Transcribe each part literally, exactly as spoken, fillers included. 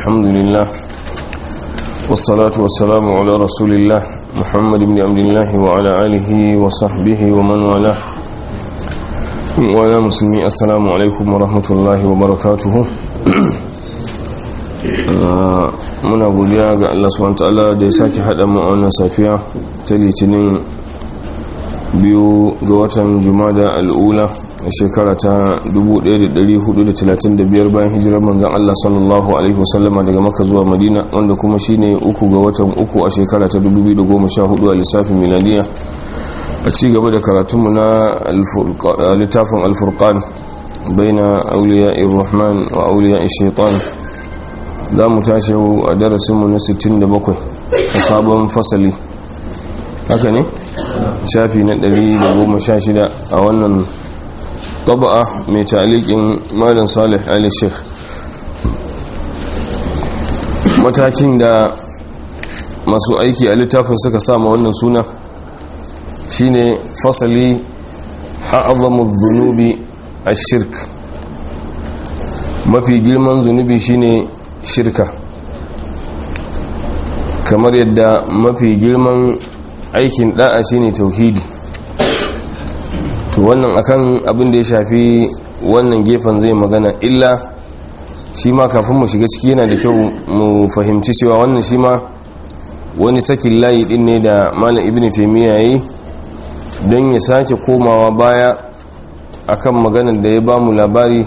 الحمد لله والصلاة والسلام على رسول الله محمد بن عبد الله وعلى آله وصحبه ومن والاه وعلى مسلمين. السلام عليكم ورحمة الله وبركاته. muna godiya ga Allah subhanahu wataala da ya sake hada mu a wannan safiya ta litinin biyu ga watan Jumada al-Ula a shekara ta dubu ɗaya da ɗari hudu da talatin da biyar bayan hijirar manzon Allah sallallahu alaihi wasallama daga Makka zuwa Madina, wanda kuma shine uku ga watan uku a shekara ta dubu biyu da goma sha hudu a lissafin miladiya. A ci gaba da karatunmu na littafin al-Furqan baina awliya'ir rahman wa awliya'ish shaitan, za mu tashi a darasinmu na sittin da bakwai a sabon fasali, haka ne? shafi na ɗari da goma sha shida a wannan taba'a mai ta'aliƙin malam Salih Ali Sheikh. Matakin da masu aiki a littafin suka sama wannan suna shine fasali a'zamu dhunubi ash-shirk. Mafi girman zunubi shine shirka, kamar yadda mafi girman aikin da'a shine tauhidi. To wannan akan abin da ya shafi wannan gefen zai magana, illa shi ma kafin mu shiga ciki yana da kyau mu fahimci cewa wannan shi ma wani sakin layi din ne da malam ibnu taymiya yayi don ya sake komawa baya akan maganar da ya bamu labari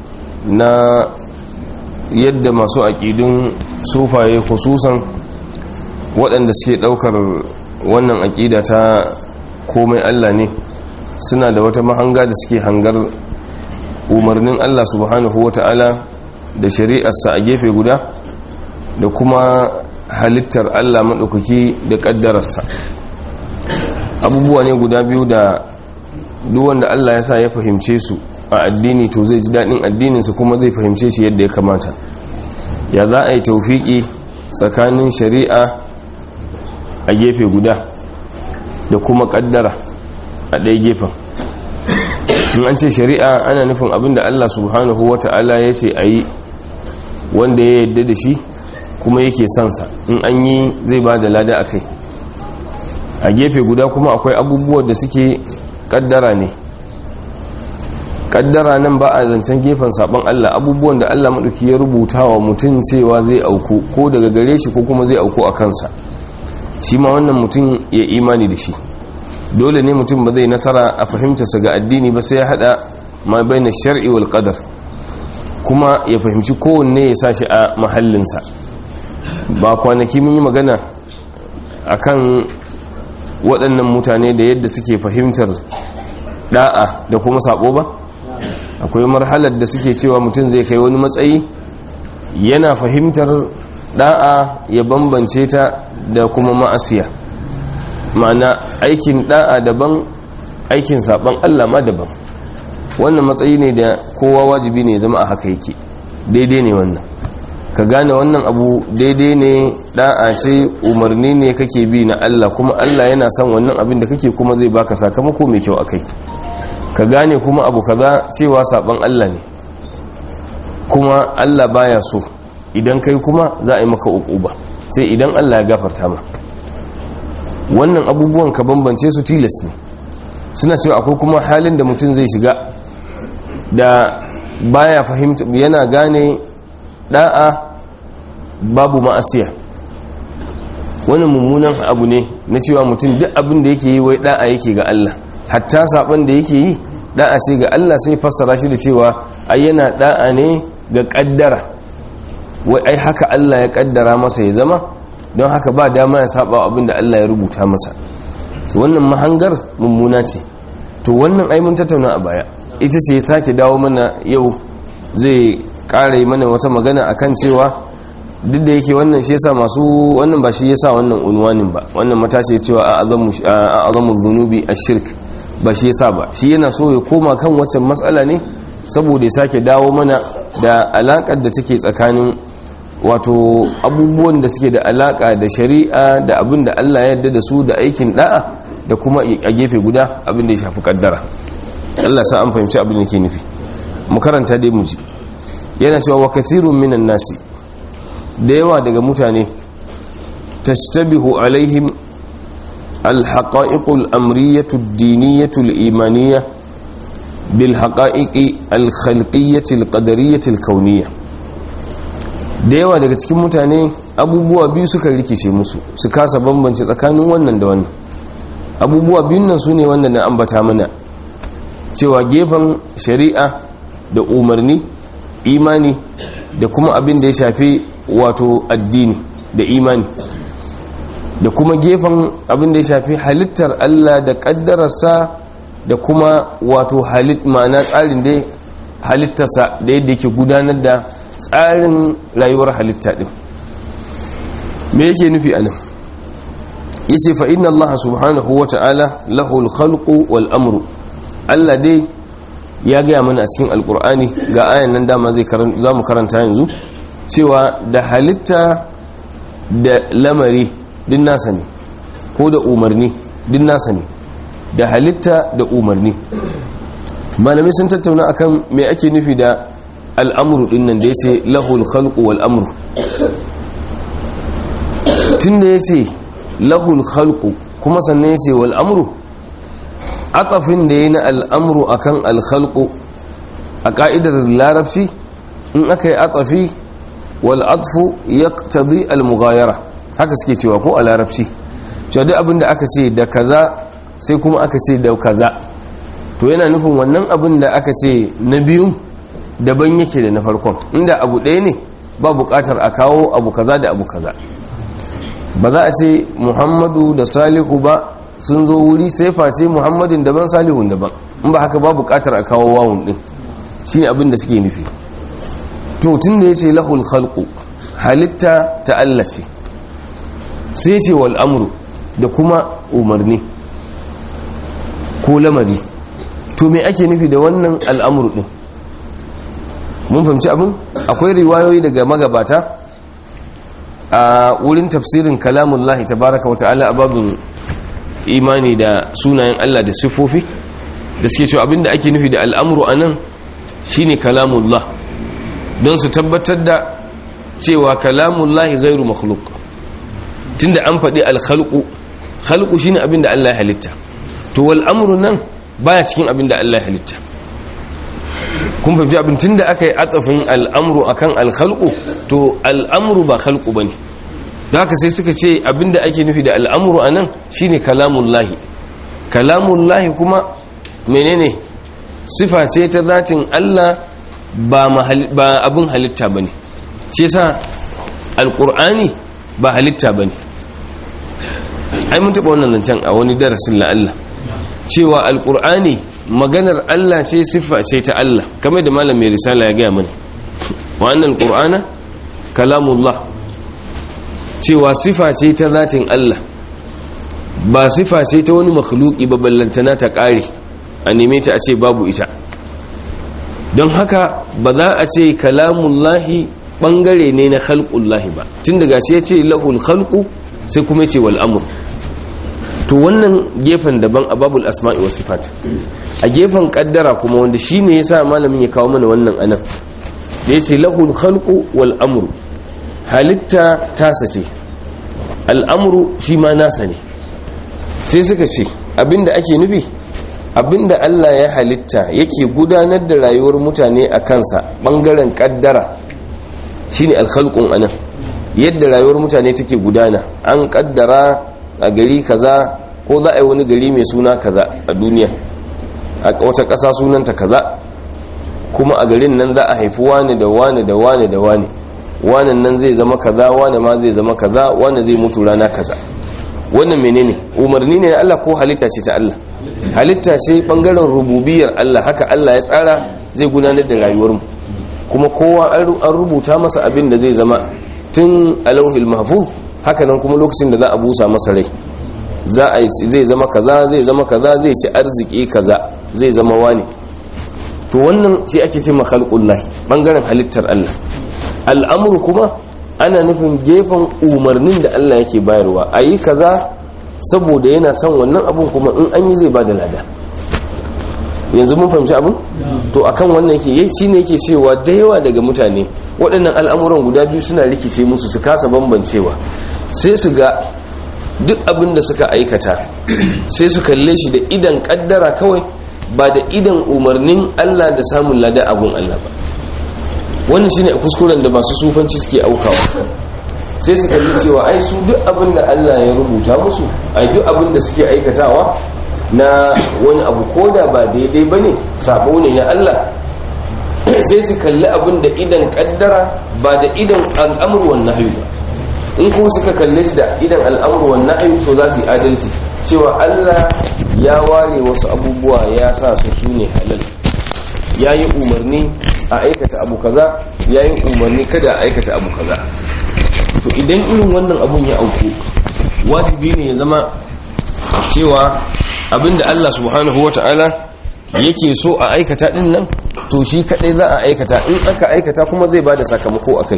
na yadda masu aƙidun sufaye khususan waɗanda suke ɗaukar wannan aƙida ta komai Allah ne, suna da wata mahanga da suke hangar umarnin Allah subhanahu wata'ala da shari'arsa a gefe guda da kuma halittar Allah maɗaukaki da ƙaddararsa. Abubuwa ne guda biyu da duk wanda Allah ya sa ya fahimce su a addini to zai ji daɗin addininsa kuma zai fahimce shi yadda ya kamata. Ya za a yi taufiki tsakanin shari'a a gefe guda da kuma ƙaddara a ɗaya gefen. In an ce shari'a ana nufin abin da Allah subhanahu wa ta'ala ya ce a yi, wanda ya yadda da shi kuma yake sansa, in an yi zai ba da lada a kai. A gefe guda kuma akwai abubuwan da suke ƙaddara ne. Kaddara nan ba a zancen gefen sabon Allah, abubuwan da Allah maɗauki ya rubuta wa mutum cewa zai auku ko daga gare shi ko kuma zai auku a kansa, shi ma wannan mutum ya imani da shi. Dole ne mutum ba zai nasara a fahimtarsa ga addini ba sai ya hada ma baina shar'i wal qadar, kuma ya fahimci kowanne ya sashi a mahallinsa. Ba kwanaki mun yi magana akan waɗannan mutane da yadda suke fahimtar da'a da kuma sabo ba. Akwai marhalar da suke cewa mutum zai kai wani matsayi yana fahimtar da'a ya bambance ta da kuma ma'asiya, ma'ana aikin da'a daban, aikin saban Allah ma daban. Wannan matsayi ne da kowa wajibi ne zama a haka yake, daidai ne wannan ka gane wannan abu daidai ne, da'a ce, umarni ne kake bi na Allah, kuma Allah yana son wannan abin da kake kuma zai baka sakamako mai kyau akai. Ka gane kuma abu kaza cewa saban Allah ne kuma Allah baya so, idan kai kuma za a yi maka uquba, sai idan Allah ya gafarta ma. Wannan abubuwan ka bambance su tilas ne. Suna cewa akwai kuma halin da mutum zai shiga da baya fahimta, yana gane da'a babu ma'asiya. Wannan mummunan abu ne na cewa mutum duk abin da yake yi wai da'a yake ga Allah, hatta saban da yake yi da'a ce ga Allah, sai fassara shi da cewa ai yana da'a ne ga kaddara, wai ai haka Allah ya kaddara masa ya zama, don haka ba dama ya saba abin da Allah ya rubuta masa. To wannan mahangar mummuna ce. To wannan ai mun tattauna a baya, ita ce ya sake dawo mana yau, zai kare mana wata magana akan cewa duk da yake wannan shi yasa masu wannan ba shi yasa wannan unwanin ba, wannan matashi cewa a'zamu dhunubi ash-shirk ba shi yasa ba, shi yana so ya koma kan waccan matsala ne saboda ya sake dawo mana da alakar da take tsakanin wato abubuwan da suke da alaka da shari'a da abin da Allah ya yarda da su da aikin da'a, da kuma a gefe guda abin da ya shafi kaddara. Allah sa an fahimci abin da ke nufi. Mu karanta dai mu ji. Yana cewa wa kathirun minan nasi, da yawa daga mutane tashtabihu alaihim alhaqa'iqul amriyatu ad-diniyatu al-imaniyya bil haqa'iqi al-khalqiyyati al-qadariyyati al-kawniyya. Da yawa daga cikin mutane abubuwa biyu suka rikice musu, su kasa bambance tsakanin wannan da wannan. Abubuwa biyun nan sune wanda na ambata mana, cewa gefen shari'a da umarni, imani, da kuma abin da ya shafi wato addini da imani, da kuma gefen abin da ya shafi halittar Allah da kaddararsa, da kuma wato halit ma'ana tsarin da halittarsa da yadda yake gudanar da tsarin rayuwar halitta din. Me yake nufi anan? Yace fa inna Allah subhanahu wa ta'ala lahul khalqu wal amru. Allah dai ya gaya mana a cikin alkur'ani, ga ayan nan dama zai za mu karanta yanzu, cewa da halitta da lamari din nasa ne, ko da umarni din nasa ne, da halitta da umarni. Malamai sun tattauna akan me ake nufi da al'amuru din nan da ya ce lahul khalqu wal amru. Tun da ya ce lahul khalqu kuma sannan ya ce wal amru, atafin da ya na al'amuru a kan alkhalku a ƙa'idar larabci, in aka yi atafi wal'atfu ya tabi al-mughayara, haka suke cewa ko a larabci, cewa duk abin da aka ce da kaza sai kuma aka ce da kaza, to yana nufin wannan abin da aka ce na biyun daban yake da na farkon. Inda abu ɗaya ne ba buƙatar a kawo abu kaza da abu kaza. Ba za a ce Muhammadu da Salihu ba sun zo wuri sai face Muhammadin daban Salihun daban, in ba haka ba bukatar a kawo wawun din, shine abin da suke nufi. To tun da yace lahul khalqu, halitta ta Allah ce, sai yace wal amru, da kuma umarni ko lamari. To me ake nufi da wannan al'amru din? Mun fahimci abin? Akwai riwayoyi daga magabata a wurin tafsirin kalamullahi tabaraka wa ta'ala a babin imani da sunayen Allah da siffofi, da suke cewa abinda ake nufi da al'amuru a nan shi ne kalamullah, don su tabbatar da cewa kalamullahi gairu makhluk. Tun da an faɗi alkhalku, khalku shi ne abinda Allah ya halitta, to wal'amuru nan baya cikin abinda Allah ya halitta. Kun fahimci abin? Tun da aka yi atsafin al'amuru a kan alkhalku, to al'amuru ba khalku ba ne. Da haka sai suka ce abinda ake nufi da al'amuru a nan shi ne kalamullahi. Kalamullahi kuma menene? Sifa ce ta zatin Allah, ba abin halitta ba ne. Shi yasa alƙur'ani ba halitta ba ne. Ai mun taɓa wannan zancen a wani darasin la'alla, cewa alƙur'ani maganar Allah ce, siffa ce ta Allah, kamar da malam mai risala ya gaya mana, wa annal qur'ana kalamullah, cewa sifa ce ta zatin Allah, ba sifa ce ta wani makhluki ba, ballantana ta ƙare a neme ta a ce babu ita. Don haka ba za a ce kalamullahi bangare ne na khalqullahi ba, tun daga shi ya ce lahul khalqu sai kuma ya ce wal amr. To wannan gefen daban a babul asma'i wa sifat. A gefen kaddara kuma, wanda shine yasa malamin ya kawo mana wannan anan, da yace lahul khalqu wal amru, halitta tasa ce, al'amru shi ma nasa ne. Sai suka ce abinda ake nufi, abinda Allah ya halitta yake gudanar da rayuwar mutane a kansa bangaren kaddara shine al-khalqun anan, yadda rayuwar mutane take gudana. An kaddara a gari kaza, ko za a yi wani gari mai suna kaza a duniya, a wata ƙasa sunanta kaza, kuma a garin nan za a haifi wane da wane da wane da wane, wanan nan zai zama kaza, wane ma zai zama kaza, wane zai mutu rana kaza. Wannan menene? Umarni ne na Allah ko halitta ce ta Allah? Halitta ce bangaren rububiyar Allah, haka Allah ya tsara zai gudanar da rayuwarmu, kuma kowa an rubuta masa abin da zai zama tun a lauhil mahfuz. Haka nan kuma lokacin da za a busa masa rai, za a zai zama kaza, zai zama kaza, zai ci arziki kaza, zai zama wani. To wannan shi ake ce ma khalqullahi, bangaren halittar Allah. Al'amru kuma ana nufin gefen umarnin da Allah yake bayarwa, ayi kaza saboda yana son wannan abun, kuma in an yi zai bada lada. Yanzu mun fahimci abun? to akan wannan yake yaci ne yake cewa da yawa daga mutane waɗannan al'amuran guda biyu suna rikice musu su kasa bambancewa, sai su ga duk abin da suka aikata sai su kalle shi da idan kaddara kawai, ba da idan umarnin Allah da samun lada abun Allah ba. wannan shine kuskuren da masu sufanci suke aukawa, sai su kalli cewa ai su duk abin da Allah ya rubuta musu, ai duk abin da suke aikatawa na wani abu koda ba daidai bane, sabo ne na Allah, sai su kalli abin da idan kaddara ba da idan al'amru wan nahyi ba. in kuma suka kalle shi da idan al'amru wan nahyi to za su yi adalci cewa Allah ya ware wasu abubuwa ya sa su sune halal, yayi umarni a aikata abu kaza, yayi umarni kada a aikata abu kaza. to idan irin wannan abun ya auku, wajibi ne ya zama cewa abinda Allah subhanahu wata'ala yake so a aikata din nan to shi kadai za a aikata, in aka aikata kuma zai bada sakamako akai.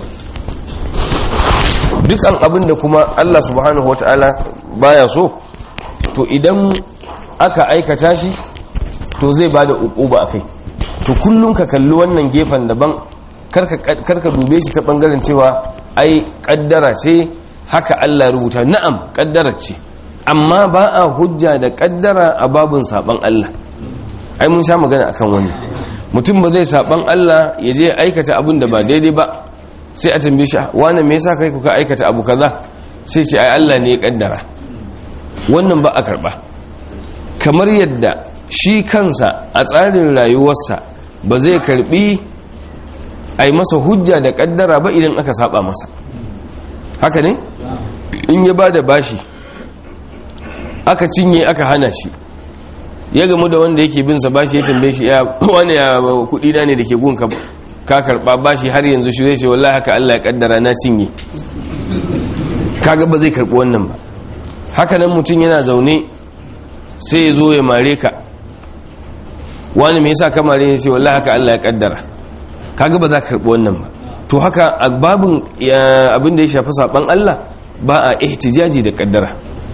dukkan abinda kuma Allah subhanahu wata'ala baya so, to idan aka aikata shi to zai bada uquba akai. to kullum ka kalli wannan gefen daban, karka karka dube shi ta bangaren cewa ai kaddara ce haka Allah rubuta. na'am kaddara ce, amma ba a hujja da kaddara a babun saban Allah. ai mun sha magana akan wannan. mutum ba zai saban Allah ya je aikata abin da ba daidai ba, sai a tambaye shi wani me yasa kai kuka aikata abu kaza, sai ce ai Allah ne ya kaddara. wannan ba a karba. kamar yadda shi kansa a tsarin rayuwarsa ba zai karbi ai masa hujja da kaddara ba idan aka saba masa. haka ne? in ya bada bashi aka cinye aka hana shi, ya gamu da wanda yake bin sa bashi ya tambaye shi ya wani ya kudi da ne dake gunka ka karba bashi har yanzu shi zai ce wallahi haka Allah ya kaddara na cinye. kaga ba zai karbi wannan ba. haka nan mutum yana zaune sai ya zo ya mare ka, wani me yasa ka mare ya ce wallahi haka Allah ya kaddara, kaga ba za ka karbi wannan ba. to haka a babun abin da ya shafi saban Allah ba a ihtijaji da kaddara.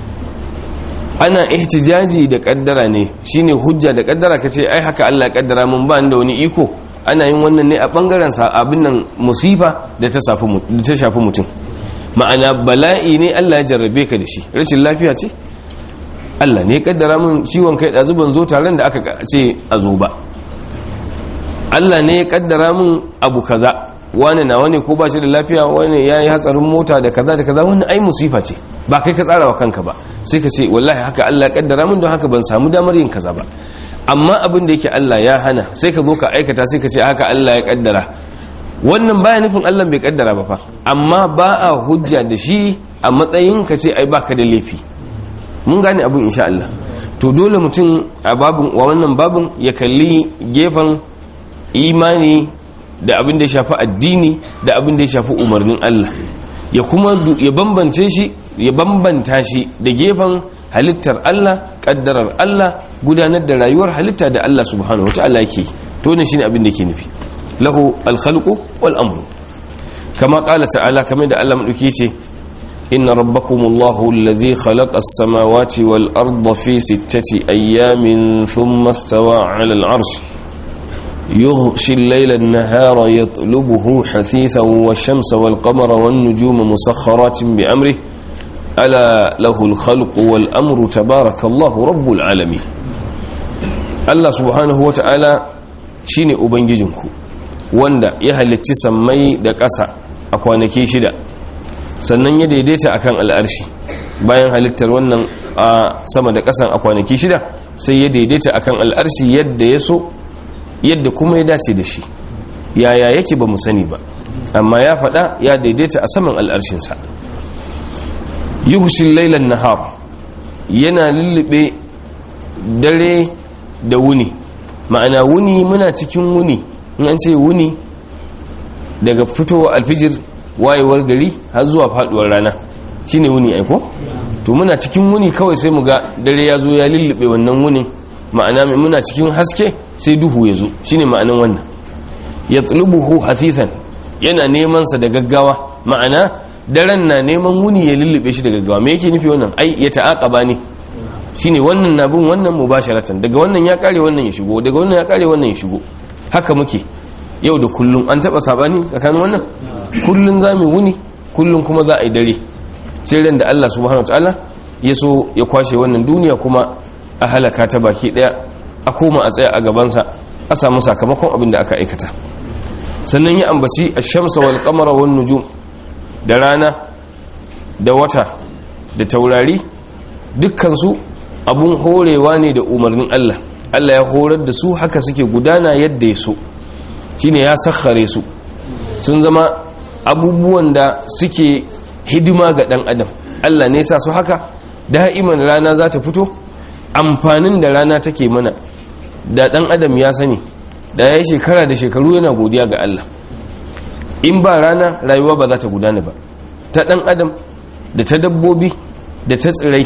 ana ihtijaji da kaddara ne, shine hujja da kaddara kace ai haka Allah ya kaddara mun ba da wani iko. ana yin wannan ne a bangaren sa abin nan musifa da ta shafi da ta shafi mutum, ma'ana bala'i ne Allah ya jarrabe ka da shi, rashin lafiya ce Allah ne ya kaddara mun ciwon kai da zuban zo taron da aka ce a zo ba, Allah ne ya kaddara mun abu kaza, wani na wani ko ba shi da lafiya, wani ya yi hatsarin mota da kaza da kaza, wani ai musifa ce ba kai ka tsara wa kanka ba, sai ka ce wallahi haka Allah ya kaddara mun don haka ban samu damar yin kaza ba. amma abin da yake Allah ya hana sai ka zo ka aikata, sai ka ce haka Allah ya kaddara. wannan baya nufin Allah bai kaddara ba fa, amma ba a hujja da shi a matsayin ka ce ai baka da laifi. mun gane abin insha Allah. to dole mutum a babun wa wannan babun ya kalli gefen imani da abin da ya shafi addini da abin da ya shafi umarnin Allah, ya kuma ya bambance shi ya bambanta shi da gefen halittar Allah, kaddarar Allah, gudanar da rayuwar halitta da Allah subhanahu wataala yake. to ne shine abin da yake nufi lahu al-khalqu wal amru, kama qala ta'ala, kamar da Allah madauki ce inna rabbakumullahu alladhi khalaqa as-samawati wal arda fi sittati ayyamin thumma istawa 'ala al-'arsh يغشي الليل النهار يطلبه حثيثا والشمس والقمر والنجوم مسخرات بأمره ألا له الخلق والأمر تبارك الله رب العالمين. الله سبحانه وتعالى شيني أبنجيجنكو wanda ya halicci sammai da ƙasa a kwanaki shida, sannan ya daidaita akan al'arshi. bayan halittar wannan a sama da ƙasan a kwanaki shida, sai ya daidaita akan al'arshi yadda ya so, yadda kuma ya dace da shi. yaya yake ba mu sani ba, amma ya faɗa ya daidaita a saman al'arshinsa. yuhshil laylan nahar, yana lullube dare da wuni, ma'ana wuni muna cikin wuni. in an ce wuni daga fitowa alfijir wayewar gari har zuwa faduwar rana shine wuni aiko. to muna cikin wuni kawai sai mu ga dare ya zo ya lullube wannan wuni, ma'ana muna cikin haske sai duhu ya zo, shine ma'anan wannan. yatlubuhu hasithan, yana neman sa da gaggawa, ma'ana daren na neman wuni ya lullube shi da gaggawa. me yake nufi wannan? ai ya ta'aqaba ne, shine wannan na bin wannan mubasharatan, daga wannan ya kare wannan ya shigo, daga wannan ya kare wannan ya shigo. Haka muke yau da kullum. An taba sabani tsakanin wannan? Kullun zamu wuni, kullun kuma za a yi dare, sai ran da Allah subhanahu wataala ya so ya kwashe wannan duniya kuma a halaka ta baki daya, a koma a tsaya a gabansa a samu sakamakon abin da aka aikata. Sannan ya ambaci ash-shamsa wal qamara wan nujum, da rana da wata da taurari, dukkan su abun horewa ne da umarnin Allah. Allah ya horar da su haka suke gudana yadda ya so, shine ya sakhare su, sun zama abubuwan da suke hidima ga dan adam. Allah ne ya sa su haka. Da'iman rana za ta fito, amfanin da rana take mana da dan adam ya sani, da ya yi shekara da shekaru yana godiya ga Allah. In ba rana rayuwa ba za ta gudana ba, ta dan adam da ta dabbobi da ta tsirai.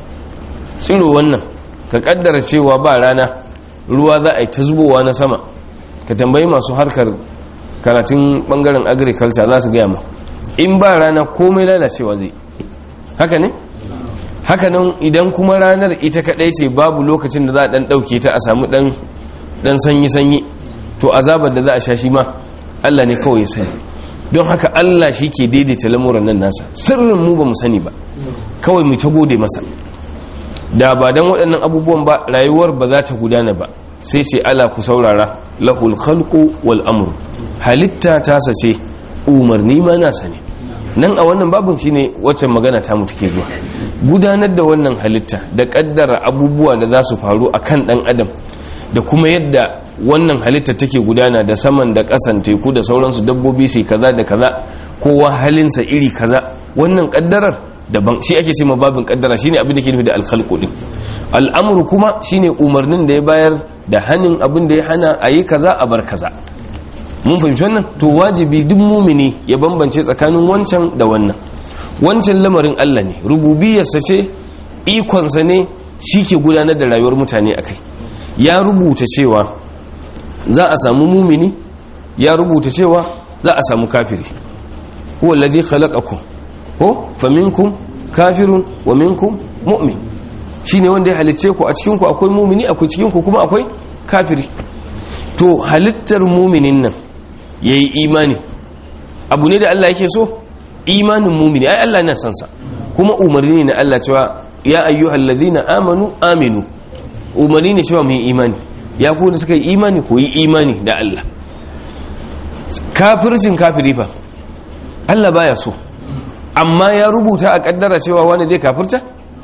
Tsiro wannan ka kaddara cewa ba rana ruwa za a yi ta zubowa na sama, ka tambayi masu harkar karatun bangaren agriculture za su gaya ma, in ba rana komai lalacewa zai. Haka ne? Haka nan idan kuma ranar ita kadai ce, babu lokacin da za a dan dauke ta a samu dan dan sanyi-sanyi, to azabar da za a sha shi ma Allah ne kawai ya sani. Don haka Allah shi ke daidaita lamuran nan nasa, sirrin mu ba mu sani ba, kawai mu ta gode masa. Da ba dan waɗannan abubuwan ba rayuwar ba za ta gudana ba. Sai sai ala ku saurara, lahul khalqu wal amru, halitta ta sace, umarni ma nasa ne. Nan a wannan babun shine wacce magana ta mutu ke zuwa, gudanar da wannan halitta da kaddara abubuwa da za su faru akan dan adam, da kuma yadda wannan halitta take gudana da saman da kasan teku da sauransu, dabbobi sai kaza da kaza, kowa halinsa iri kaza. Wannan kaddarar daban, shi ake ce ma babin kaddara, shine abin da ke nufi da alkhalqu din. Al'amru kuma shine umarnin da ya bayar da hanin abin da ya hana, ayi kaza a bar kaza. Mun fahimci wannan? To wajibi duk mumini ya bambance tsakanin wancan da wannan. Wancan lamarin Allah ne, rububiyarsa ce, ikonsa ne, shi ke gudanar da rayuwar mutane akai. Ya rubuta cewa za a samu mumini, ya rubuta cewa za a samu kafiri. Huwa alladhi khalaqakum, ko faminkum kafirun wa minkum mu'min. Shine wanda ya halicce ku, a cikin ku akwai mumini, akwai cikin ku kuma akwai kafiri. To halittar muminin nan yayi imani abu ne da Allah yake so. Imanin mumini ai Allah yana son sa, kuma umarni ne na Allah cewa ya ayyuhallazina amanu aminu, umarni ne cewa mu yi imani. Ya ku da suka yi imani ku yi imani da Allah. Kafircin kafiri fa Allah baya so, amma ya rubuta a kaddara cewa wani zai kafirta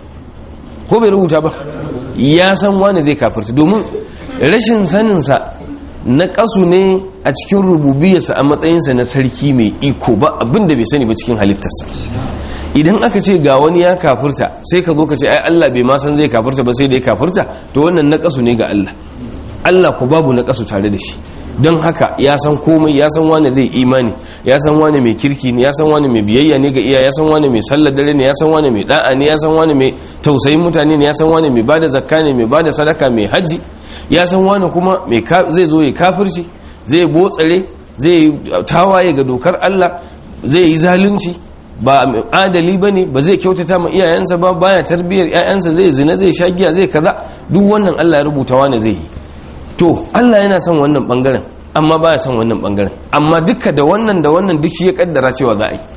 ko bai rubuta ba? Ya san wani zai kafirta, domin rashin saninsa na kasu ne a cikin rububiyarsa a matsayinsa na sarki mai iko, ba abinda bai sani ba cikin halittarsa. Idan aka ce ga wani ya kafirta, sai ka zo ka ce ai Allah bai ma san zai kafirta ba sai da ya kafirta, to wannan na kasu ne ga Allah. Allah ku babu na kasu tare da shi. Don haka ya san komai, ya san wani zai imani, ya san wani mai kirki ne, ya san wani mai biyayya ne ga iya, ya san wani mai sallar dare ne, ya san wani mai da'a ne, ya san wani mai tausayin mutane ne, ya san wani mai bada zakka ne, mai bada sadaka, mai haji, ya san wani kuma mai zai zo ya kafirci, zai botsare, zai tawaye ga dokar Allah, zai yi zalunci, ba adali bane, ba zai kyautata ma iyayensa ba, baya tarbiyar iyayensa, zai zina, zai shagiya, zai kaza. Duk wannan Allah ya rubuta wani zai yi. To Allah yana son wannan bangaren, amma baya son wannan bangaren, amma duka da wannan da wannan duk shi ya kaddara cewa za a yi.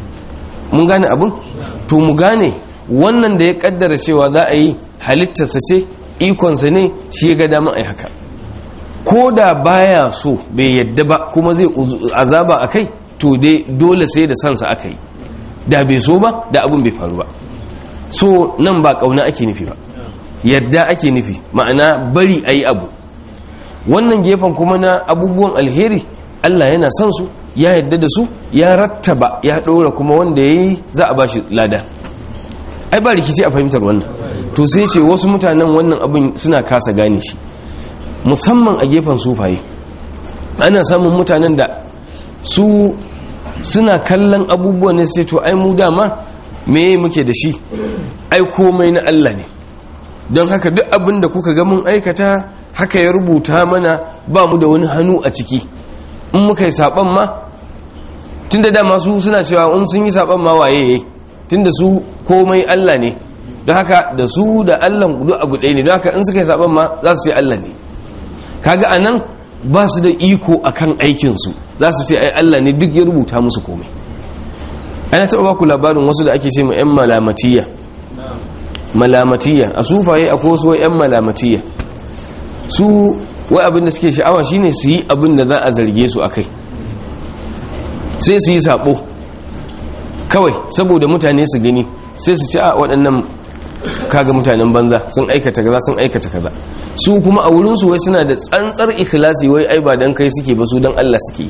Mun gane abun? To mu gane wannan da ya kaddara cewa za a yi halittarsa ce, ikonsa ne, shi ya ga dama a yi haka. Ko da baya so, bai yadda ba, kuma zai azaba a kai, to dai dole sai da sansa aka yi. Da bai so ba, da abun bai faru ba. So nan ba kauna ake nufi ba, yadda ake nufi, ma'ana bari a yi abu. Wannan gefen kuma na abubuwan alheri, Allah yana son su, ya yadda da su, ya rattaba, ya ɗora kuma wanda ya yi za a ba shi lada. Ai ba rikici a fahimtar wannan. To sai ce wasu mutanen wannan abin suna kasa gane shi, musamman a gefen sufaye. Ana samun mutanen da su suna kallon abubuwan ne sai to ai mu dama me muke da shi, ai komai na Allah ne, don haka duk abin da kuka ga mun aikata haka ya rubuta mana, ba mu da wani hannu a ciki. In muka yi saban ma, tunda dama su suna cewa in sun yi saban ma waye, tunda su komai Allah ne, don haka da su da Allah duk abu ɗaya ne, don haka in suka yi saban ma za su ce Allah ne. kaga anan ba su da iko akan aikinsu, za su ce ai Allah ne duk ya rubuta musu komai. ana taɓa baku labarin wasu da ake ce ma 'yan malamatiya. malamatiya a sufaye akwai wasu 'yan malamatiya, su wai abinda suke sha'awa shine su yi abinda za a zarge su akai, sai su yi sabo kawai saboda mutane su gani, sai su ci a waɗannan kaga mutanen banza sun aikata kaza sun aikata kaza. su kuma a wurin su wai suna da tsantsar ikhlasi, wai ai ba dan kai suke ba, su dan Allah suke.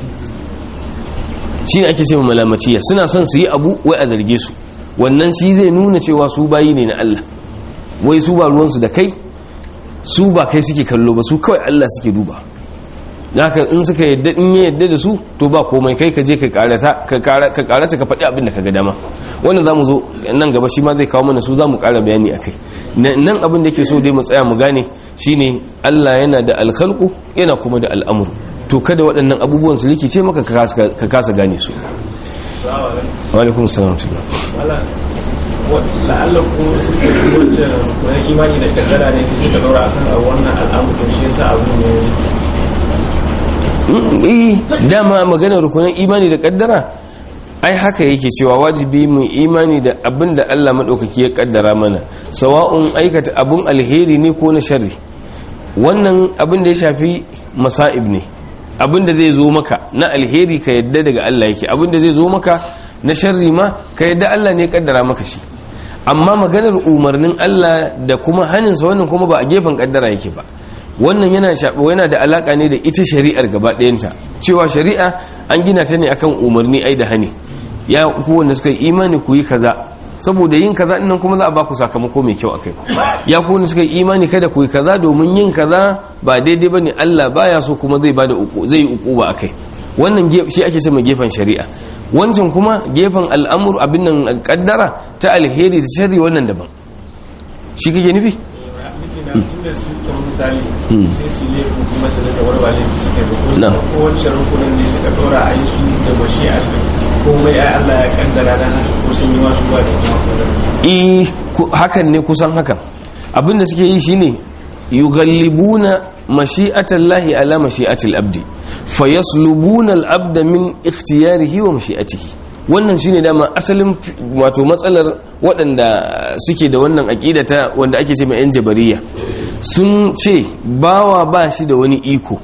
shine ake cewa malamaciya, suna son su yi abu wai a zarge su, wannan shi zai nuna cewa su bayi ne na Allah, wai su ba ruwan su da kai, su ba kai suke kallo ba, su kawai Allah suke duba. haka in suka yadda in ya yadda da su to ba komai, kai ka je ka karata ka karata ka faɗi abin da ka ga dama. wannan zamu zo nan gaba shi ma zai kawo mana su, zamu ƙara bayani akai. nan abin da yake so dai mu tsaya mu gane shine Allah yana da alkhalqu yana kuma da al'amru, to kada waɗannan abubuwan su rikice maka ka kasa gane su. wa alaikum salam. la'alla ko su ke wacce wani imani da kaddara ne su ka daura akan wannan al'amuru, shi yasa abu ne eh dama maganar rukunin imani da kaddara ai haka yake cewa wajibi mu imani da abin da Allah madaukaki ya kaddara mana, sawa'un aikata abun alheri ne ko na sharri. wannan abin da ya shafi masa'ib ne, abin da zai zo maka na alheri ka yadda daga Allah yake, abin da zai zo maka na sharri ma ka yadda Allah ne ya kaddara maka shi. amma maganar umarnin Allah da kuma haninsa wannan kuma ba a gefen kaddara yake ba, wannan yana shaɓo yana da alaƙa ne da ita shari'ar gaba ɗayanta, cewa shari'a an gina ta ne akan umarni ai da hani. ya ku wanda suka yi imani ku yi kaza, saboda yin kaza ɗin kuma za a ba ku sakamako mai kyau akai. ya ku wanda suka yi imani kada ku yi kaza, domin yin kaza ba daidai bane, Allah baya so kuma zai bada uku zai yi ukuba akai. wannan shi ake cewa gefen shari'a. wancan kuma gefen al'amur abin nan kaddara ta alheri da sharri, wannan daban. shi kake nufi? tunda su kan misali sai su ne kuma su da warware da suke da ko wacce rukunin ne suka dora a yi su da mashi'a komai ai Allah ya kaddara dan ko sun yi wasu ba da kuma eh hakan ne, kusan hakan abinda suke yi shine yughallibuna mashi'atallahi ala mashi'atil abdi fayaslubuna al-abda min ikhtiyarihi wa mashi'atihi. wannan shine dama asalin wato matsalar waɗanda suke da wannan aqida ta wanda ake ce mai yan jabariya. sun ce bawa ba shi da wani iko,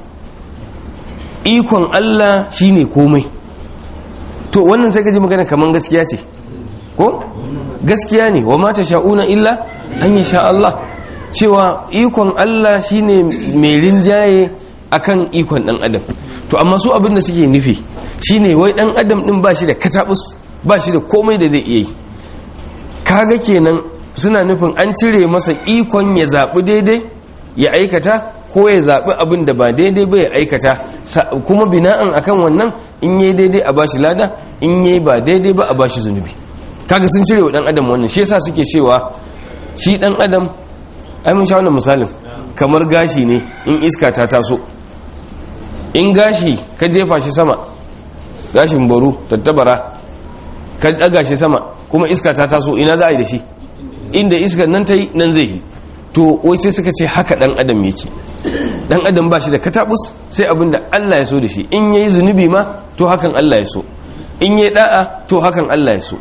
ikon Allah shine komai. to wannan sai ka ji magana kaman gaskiya ce ko? gaskiya ne, wa ma tasha'una illa an yasha Allah, cewa ikon Allah shine mai rinjaye akan ikon dan adam. to amma su abin da suke nufi shine wai dan adam din ba shi da katabus, ba shi da komai da zai iya yi. kaga kenan suna nufin an cire masa ikon ya zaɓi daidai ya aikata, ko ya zaɓi abin da ba daidai ba ya aikata, kuma bina'an akan wannan in yi daidai a bashi lada, in yi ba daidai ba a bashi zunubi. kaga sun cire wa dan adam wannan, shi yasa suke cewa shi dan adam ai mun sha wannan misalin, kamar gashi ne in iska ta taso, in gashi ka jefa shi sama, gashin baro tattabara ka daga shi sama kuma iska ta taso, ina za a yi da shi? inda iska nan ta yi nan zai yi. to wai sai suka ce haka dan adam yake, dan adam ba shi da katabus sai abinda Allah ya so da shi. in yayi zunubi ma to hakan Allah ya so, in yayi da'a to hakan Allah ya so.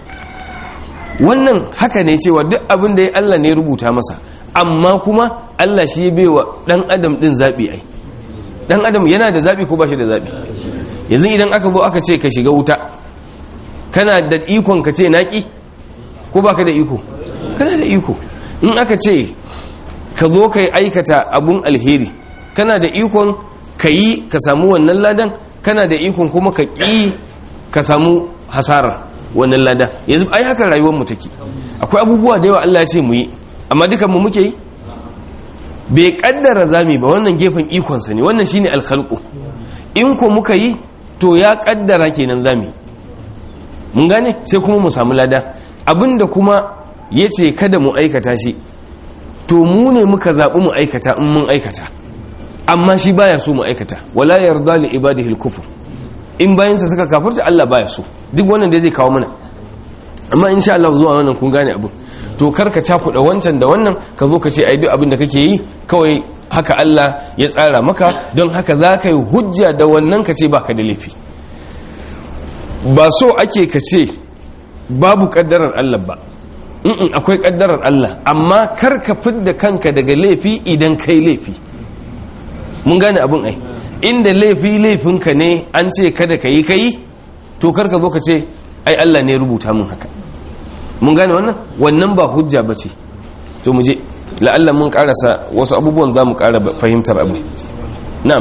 wannan haka ne, cewa duk abin da ya Allah ne rubuta masa, amma kuma Allah shi ya baiwa dan adam din zabi. ai dan adam yana da zabi ko ba shi da zabi? yanzu idan aka zo aka ce ka shiga wuta, kana da ikon ka ce naki ko baka da iko? kana da iko. in aka ce ka zo ka aikata abun alheri, kana da ikon ka yi ka samu wannan ladan, kana da ikon kuma ka ƙi ka samu hasarar wannan ladan. yanzu ai haka rayuwar mu take, akwai abubuwa da yawa Allah ya ce mu yi, amma dukan mu muke yi? bai kaddara zami ba, wannan gefen ikonsa ne, wannan shine alkhalqu. in ko muka yi to ya kaddara kenan zami, mun gane, sai kuma mu samu lada. abinda kuma yace kada mu aikata shi, to mu ne muka zaɓi mu aikata in mun aikata, amma shi baya so mu aikata. wala yarda li ibadihi al-kufr, in bayansa suka kafirta Allah baya so. duk wannan da zai kawo mana, amma insha Allah zuwa wannan kun gane abu. to karka cakuɗa wancan da wannan ka zo ka ce ai duk abin da kake yi kawai haka Allah ya tsara maka, don haka za ka yi hujja da wannan ka ce baka da laifi. Ba so ake ka ce babu kaddarar Allah ba, in akwai kaddarar Allah, amma kar ka fidda kanka daga laifi idan kai laifi. Mun gane abin ai, inda laifi laifinka ne an ce kada ka yi kai, to kar ka zo ka ce ai Allah ne rubuta mun haka. Mun gane wannan wannan ba hujja ba ce. To mu je la'alla mun karasa wasu abubuwan za mu kara fahimtar abu. Na'am.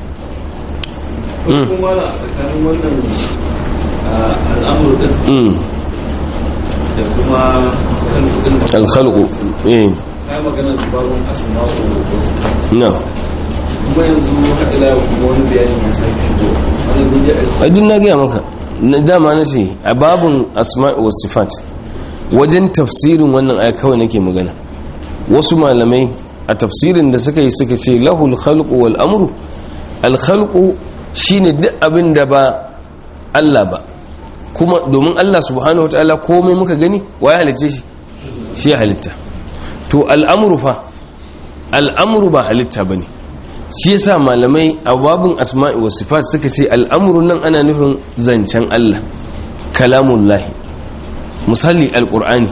kuma a tsakanin wannan al'amur din da kuma alkhalqu eh kai magana da babun asma'u wa sifat. na kuma yanzu hada da wani bayani ya sake shigo wannan duk ya ai duk na ga maka na dama na ce a babun asma'u wa sifat wajen tafsirin wannan aya kawai nake magana. Wasu malamai a tafsirin da suka yi suka ce lahul khalqu wal amru. Al khalqu shine duk abin da ba Allah ba, kuma domin Allah subhanahu wataala komai muka gani waye halitta shi shi ya halitta. To al'amru fa al'amru ba halitta bane, shi yasa malamai a babun asma'i wa sifat suka ce al'amru nan ana nufin zancen Allah, kalamullahi. Misali alqur'ani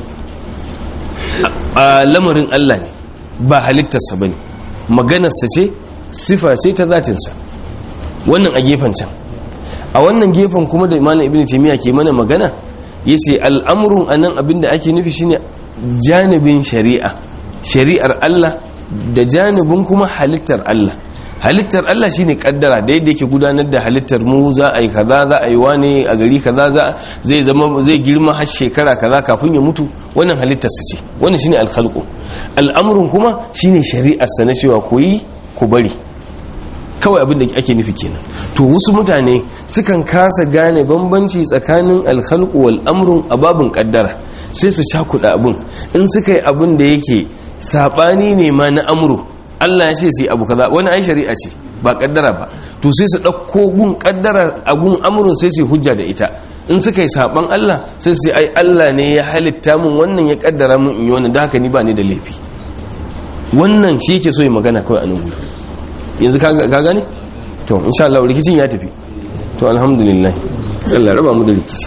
a lamarin Allah ne ba halittarsa bane, maganarsa ce, sifa ce ta zatinsa. Wannan a gefen can. A wannan gefen kuma da Imam Ibn Taymiyyah ke mana magana yace al'amrun anan abinda ake nufi shine janibin shari'a, shari'ar Allah da janibin kuma halittar Allah. Halittar Allah shine kaddara da yadda yake gudanar da halittar mu, za a yi kaza, za a yi wane a gari kaza, za zai zama zai girma har shekara kaza kafin ya mutu. Wannan halittarsa ce, wannan shine al-khalqu. Al'amrun kuma shine shari'ar sa na cewa ku yi ku bari, kawai abin da ake nufi kenan. To wasu mutane sukan kasa gane bambanci tsakanin al-khalqu wal amrun a babin kaddara, sai su cakuɗa abin. In suka yi abin da yake sabani ne ma na amru, Allah ya ce sai abu kaza, wani ai shari'a ce ba kaddara ba, to sai su dauko gun kaddara a gun amrun sai su hujja da ita. In suka yi saban Allah sai su ai Allah ne ya halitta mun wannan, ya kaddara mun in yi wannan, da haka ni ba ni da laifi. Wannan shi yake so ya magana kawai a nan. Yanzu ka gane? To insha Allah rikicin ya tafi. To alhamdulillah, Allah raba mu da rikici.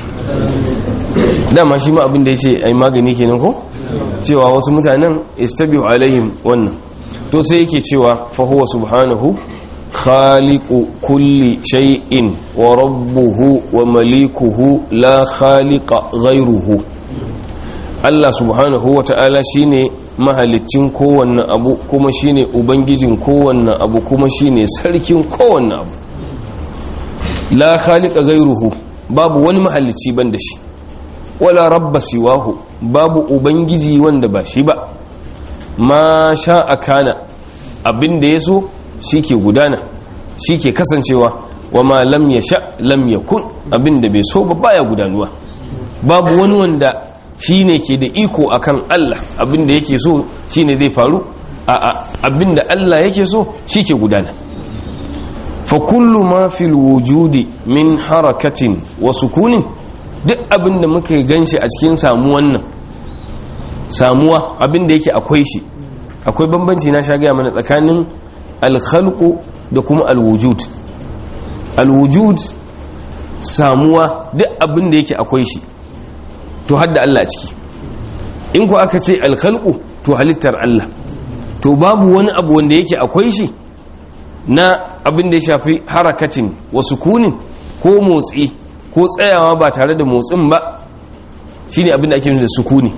Dama shi ma abin da yace ai magani kenan ko? Cewa wasu mutanen istabihu alaihim wannan. To sai yake cewa fa huwa subhanahu khaliqu kulli shay'in wa rabbuhu wa malikuhu la khaliqa ghayruhu. Allah subhanahu wa ta'ala shine mahalicin kowanne abu, kuma shine ubangijin kowanne abu, kuma shine sarkin kowanne abu. La khaliqa ghayruhu, babu wani mahalicci banda shi. Wala rabba siwahu, babu ubangiji wanda ba shi ba. Ma sha'a kana, abinda yaso shike gudana, shike kasancewa. Wa ma lam yasha lam yakun, abinda bai so ba baya gudanuwa. Babu wani wanda shine ke da iko akan Allah, abinda yake so shine zai faru. A'a, abinda Allah yake so shike gudana. Fa kullu ma fil wujudi min harakatin wa sukunin, duk abinda muka ganshi a cikin samuwan nan, samuwa abinda yake akwai shi. Akwai bambanci na sha gaya mana tsakanin al-khalqu da kuma al-wujud. Al-wujud samuwa, duk abinda yake akwai shi, to hadda Allah a ciki. In ku aka ce al-khalqu, to halittar Allah. To babu wani abu wanda yake akwai shi na abin da ya shafi harakatin wa sukunin, ko motsi ko tsayawa ba tare da motsin ba, shine abin da ake nufi da sukuni.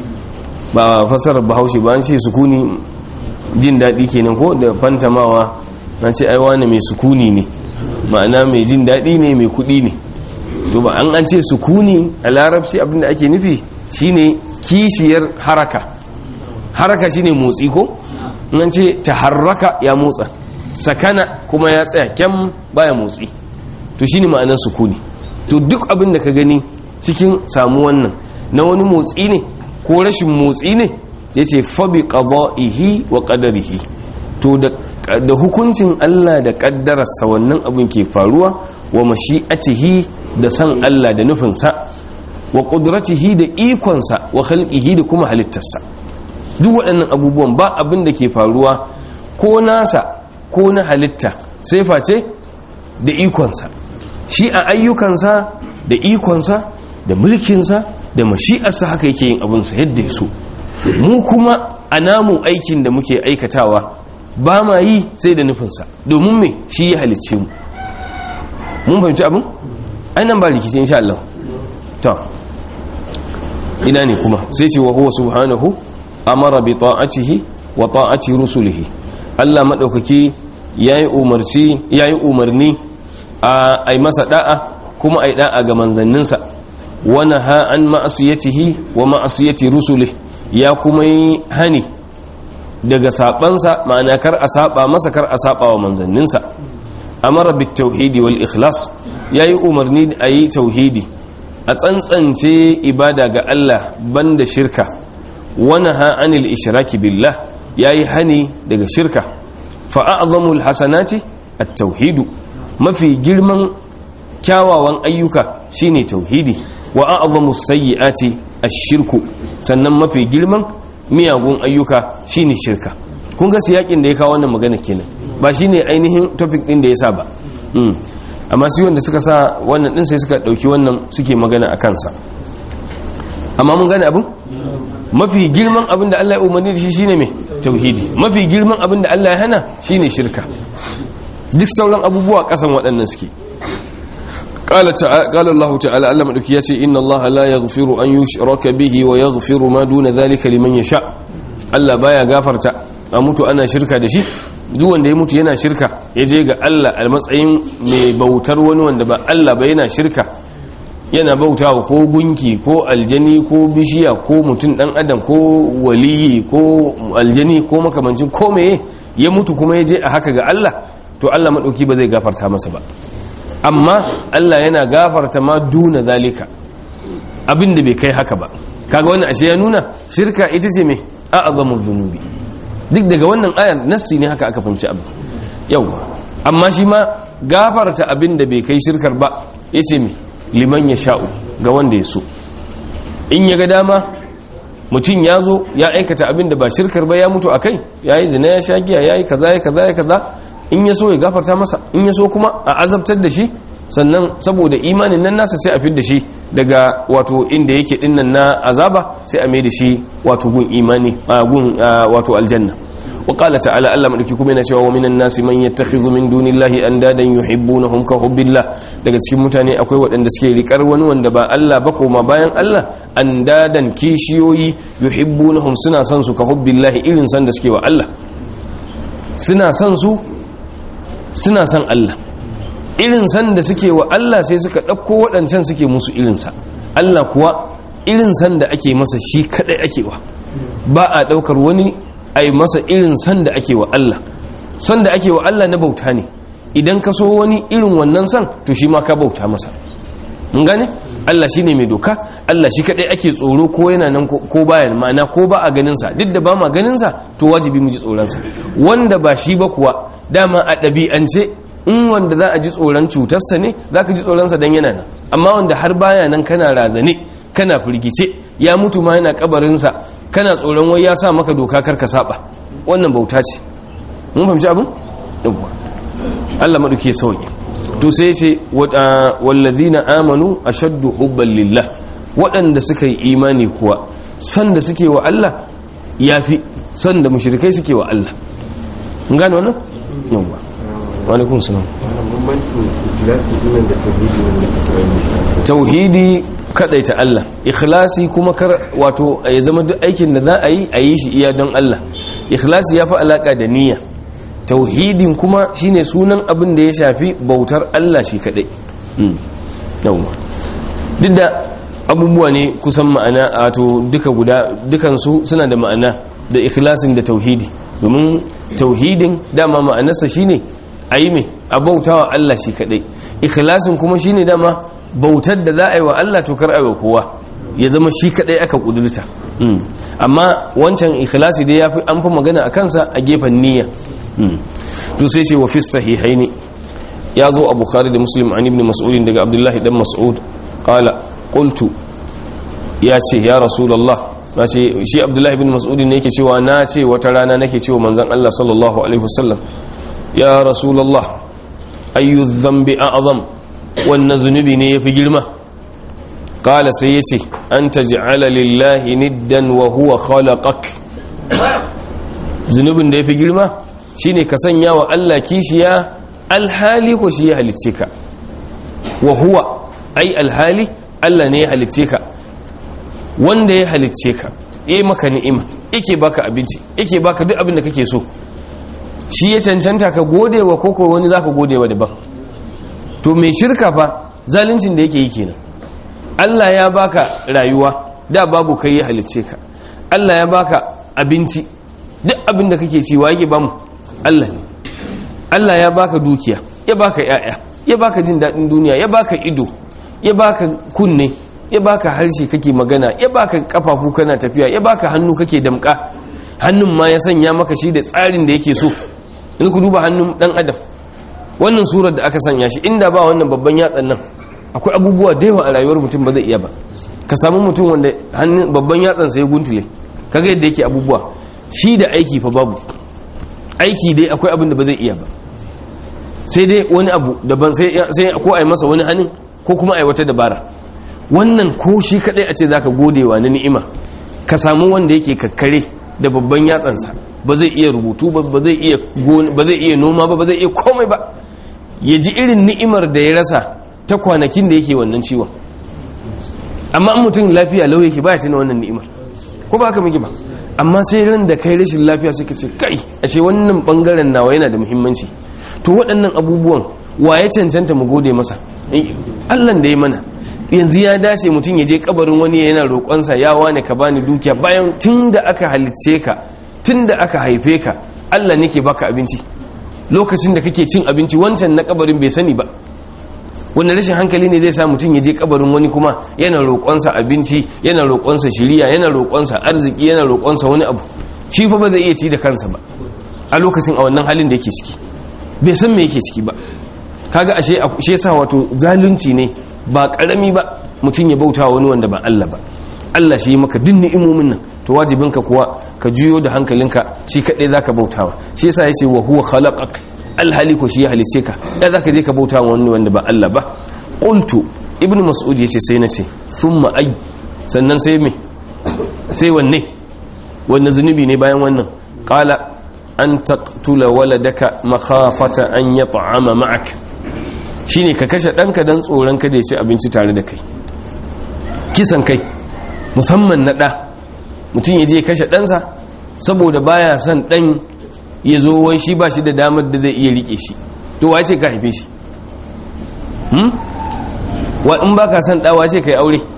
Ba fasarar Bahaushe ba, an ce sukuni jin daɗi kenan ko da fantamawa, an ce ai wani mai sukuni ne, ma'ana mai jin daɗi ne, mai kuɗi ne. To ba an an ce sukuni a larabci abin da ake nufi shine kishiyar haraka. Haraka shine motsi ko? An ce taharraka ya motsa, sakana kuma ya tsaya kyam baya motsi, to shine ma'anar sukuni. To duk abin da ka gani cikin samuwan nan na wani motsi ne ko rashin motsi ne, yace fa bi qada'ihi wa qadarihi, to da da hukuncin Allah da kaddararsa wannan abin ke faruwa, wa mashi'atihi da san Allah da nufinsa. wa qudratihi da ikonsa wa khalqihi da kuma halittarsa. duk waɗannan abubuwan ba abin da ke faruwa ko nasa ko na halitta sai face da ikonsa. shi a ayyukansa da ikonsa da mulkinsa da mashi'arsa haka yake yin abinsa yadda ya so. mu kuma a namu aikin da muke aikatawa ba ma yi sai da nufinsa, domin me shi ya halicce mu. mun fahimci abin? ainihin ba rikici insha Allah. ta ina ne kuma sai ce wa huwa subhanahu amara bi ta'atihi wa ta'ati rusulihi. Allah madaukaki yayi umarci yayi umarni a ai masa da'a kuma ai da'a ga manzanninsa. wa naha an ma'asiyatihi wa ma'asiyati rusulihi, ya kuma yi hani daga sabansa, ma'ana kar a saba masa kar a saba wa manzanninsa. amara bit tauhidi wal ikhlas, yayi umarni a yi tauhidi, a tsantsance ibada ga Allah banda shirka. wa naha anil ishraki billah, yayi hani daga shirka. fa a'zamul hasanati at tauhidu, mafi girman kyawawan ayyuka shine tauhidi. wa a'zamus sayyiati ash-shirku, sannan mafi girman miyagun ayyuka shine shirka. kun ga siyakin da ya kawo wannan magana kenan, ba shine ainihin topic din da ya sa ba. mm. amma su wanda suka sa wannan din sai suka dauki wannan suke magana a kansa. amma mun gane abin mafi girman abin da Allah ya umarni da shi shine me tauhidi. mafi girman abin da Allah ya hana shine shirka. duk sauran abubuwa kasan waɗannan suke. قال تعالى قال الله تعالى Allah madauki yace inna Allah la yaghfiru an yushraka bihi wa yaghfiru ma duna dhalika liman yasha. Allah baya gafarta a mutu ana shirka da shi. duk wanda ya mutu yana shirka ya je ga Allah a matsayin mai bautar wani wanda ba Allah ba, yana shirka, yana bautawa ko gunki ko aljani ko bishiya ko mutum dan adam ko waliyi ko aljani ko makamancin ko meye, ya mutu kuma ya je a haka ga Allah, to Allah madauki ba zai gafarta masa ba. amma Allah yana gafarta ma duna zalika, abinda bai kai haka ba. kaga wannan ashe ya nuna shirka ita ce mai a'zamul dhunubi. duk daga wannan ayar nassi ne haka aka fahimci abu. yau amma shi ma gafarta abinda bai kai shirkar ba yace me liman yasha'u, ga wanda ya so. in ya ga dama mutum ya zo ya aikata abinda ba shirkar ba, ya mutu akai, yayi zina ya sha giya yayi kaza ya kaza ya kaza, in ya so ya gafarta masa, in ya so kuma a azabtar da shi, sannan saboda imanin nan nasa sai a fid da shi daga wato inda yake dinnan na azaba, sai a mai da shi wato gun imani a gun wato aljanna. wa qala ta'ala, Allah madauki kuma yana cewa wa minan nasi man yattakhidhu min dunillahi andadan yuhibbunahum ka hubbillah. daga cikin mutane akwai waɗanda suke rikar wani wanda ba Allah ba koma bayan Allah, andadan kishiyoyi, yuhibbunahum suna son su ka hubbillahi, irin san da suke wa Allah. suna son su suna son Allah, irin san da suke wa Allah sai suka ɗauko waɗancan suke musu irinsa. Allah kuwa irin san da ake masa shi kaɗai ake wa, ba a ɗaukar wani a yi masa irin san da ake wa Allah. san da ake wa Allah na bauta ne, idan ka so wani irin wannan san to shi ma ka bauta masa. mun gane? Allah shi ne mai doka, Allah shi kaɗai ake tsoro ko yana nan ko bayan, ma'ana ko ba a ganinsa. duk da ba ma ganinsa to wajibi mu ji tsoronsa. wanda ba shi ba kuwa dama a ɗabi'ance in wanda za a ji tsoron cutarsa ne za ka ji tsoronsa don yana nan, amma wanda har baya nan kana razane kana firgice, ya mutu ma yana kabarinsa kana tsoron wai ya sa maka doka karka saba, wannan bauta ce. mun fahimci abin? yawwa Allah maɗauke sauki. to sai ce wallazina amanu ashaddu hubban lillah, waɗanda suka yi imani kuwa san da suke wa Allah yafi san da mushrikai suke wa Allah. mun gane wannan? yawwa walaikun salam. tauhidi kadaita Allah, ikhlasi kuma kar wato ya zama duk aikin da za a yi a yi shi iya don Allah. ikhlasi ya fi alaka da niyya, tauhidin kuma shine sunan abin da ya shafi bautar Allah shi kadai. yawwa duk da abubuwa ne kusan ma'ana, wato duka guda dukansu suna da ma'ana, da ikhlasin da tauhidi. domin tauhidin dama ma'anarsa shine a yi mai a bautawa Allah shi kadai, ikhlasin kuma shine dama bautar da za a yi wa Allah to kar a yi wa kowa, ya zama shi kadai aka kudurta. amma wancan ikhlasi dai yafi an fi magana a kansa a gefen niyya. to sai ce wa fi sahihaini, ya zo a Bukhari da Muslim an ibn Mas'ud daga Abdullahi dan Mas'ud qala qultu ya ce ya rasulullah na ce shi abdullahi ibn mas'ud ne yake cewa na ce wata rana nake cewa manzon Allah sallallahu alaihi wasallam ya rasulullah ayyu dhanbi a'zam wannan zunubi ne yafi girma qala sai yace an taj'ala lillahi niddan wa huwa khalaqak zunubin da yafi girma shine ka sanya wa Allah kishiya alhali ko shi ya halicce ka wa huwa ai alhali Allah ne ya halicce ka wanda ya halicce ka yayi maka ni'ima yake baka abinci yake baka duk abin da kake so shi ya cancanta ka godewa koko wani zaka godewa daban to mai shirka fa zaluncin da yake yi kenan Allah ya baka rayuwa da babu kai ya halicce ka Allah ya baka abinci duk abin da kake ci wa yake bamu Allah ne Allah ya baka dukiya ya baka yaya ya baka jin dadin duniya ya baka ido ya baka kunne ya baka harshe kake magana ya baka kafafu kana tafiya ya baka hannu kake damka hannun ma ya sanya maka shi da tsarin da yake so in ku duba hannun dan adam wannan surar da aka sanya shi inda ba wannan babban yatsan nan akwai abubuwa da yawa a rayuwar mutum ba zai iya ba ka samu mutum wanda hannun babban yatsan sa ya guntule kaga yadda yake abubuwa shi da aiki fa babu aiki dai akwai abin da ba zai iya ba sai dai wani abu daban sai ko a yi masa wani hannun ko kuma a yi wata dabara wannan ko shi kadai a ce za ka godewa na ni'ima ka samu wanda yake kakkare da babban yatsansa ba zai iya rubutu ba ba zai iya noma ba ba zai iya komai ba ya ji irin ni'imar da ya rasa ta kwanakin da yake wannan ciwon amma an mutum lafiya lau yake baya tuna wannan ni'imar ko ba haka muke ba amma sai ran da kai rashin lafiya suka ce kai ashe wannan bangaren nawa yana da muhimmanci to waɗannan abubuwan wa ya cancanta mu gode masa Allah da ya mana yanzu ya dace mutum ya je kabarin wani yana roƙonsa ya wane ka bani dukiya bayan tun da aka halicce ka tun da aka haife ka Allah ne ke baka abinci lokacin da kake cin abinci wancan na kabarin bai sani ba wanda rashin hankali ne zai sa mutum ya je kabarin wani kuma yana roƙonsa abinci yana roƙonsa shiriya yana roƙonsa arziki yana roƙonsa wani abu shi fa ba zai iya ci da kansa ba a lokacin a wannan halin da yake ciki bai san me yake ciki ba kaga ashe ashe yasa wato zalunci ne ba karami ba mutum ya bauta wani wanda ba Allah ba Allah shi maka duk ni'imomin nan to wajibinka kuwa ka juyo da hankalinka shi kadai zaka bautawa shi yasa yace wa huwa khalaqak alhaliku shi ya halice ka da zaka je ka bauta wani wanda ba Allah ba qultu ibnu mas'ud yace sai nace thumma ay sannan sai me sai wanne wannan zunubi ne bayan wannan qala an taqtula waladaka makhafata an yat'ama ma'ak shine ka kashe danka dan tsoron kada ya ci abinci tare da kai kisan kai musamman na da mutum ya je kashe ɗansa saboda baya son ɗan ya zo wai shi ba shi da damar da zai iya rike shi to wace ka haife shi hmm? wa in ba ka son ɗawa ce ka yi aure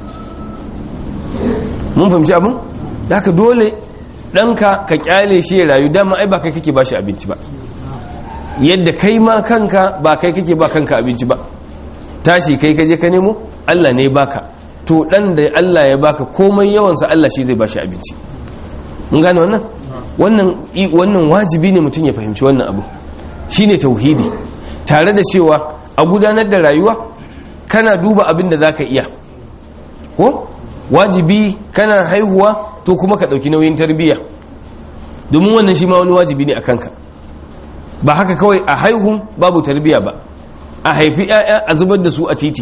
mun fahimci abin da haka dole ɗanka ka kyale shi ya rayu dama ai ba kai kake ba shi abinci ba yadda kai ma kanka ba kai kake ba kanka abinci ba tashi kai kaje ka nemo Allah ne baka to dan da Allah ya baka komai yawansa Allah shi zai bashi abinci mun gane wannan wannan wannan wajibi ne mutum ya fahimci wannan abu shine tauhidi tare da cewa a gudanar da rayuwa kana duba abin da zaka iya ko wajibi kana haihuwa to kuma ka dauki nauyin tarbiyya domin wannan shi ma wani wajibi ne akan ka ba haka kawai a haihun babu tarbiyya ba a haifi 'ya'ya a zubar da su a titi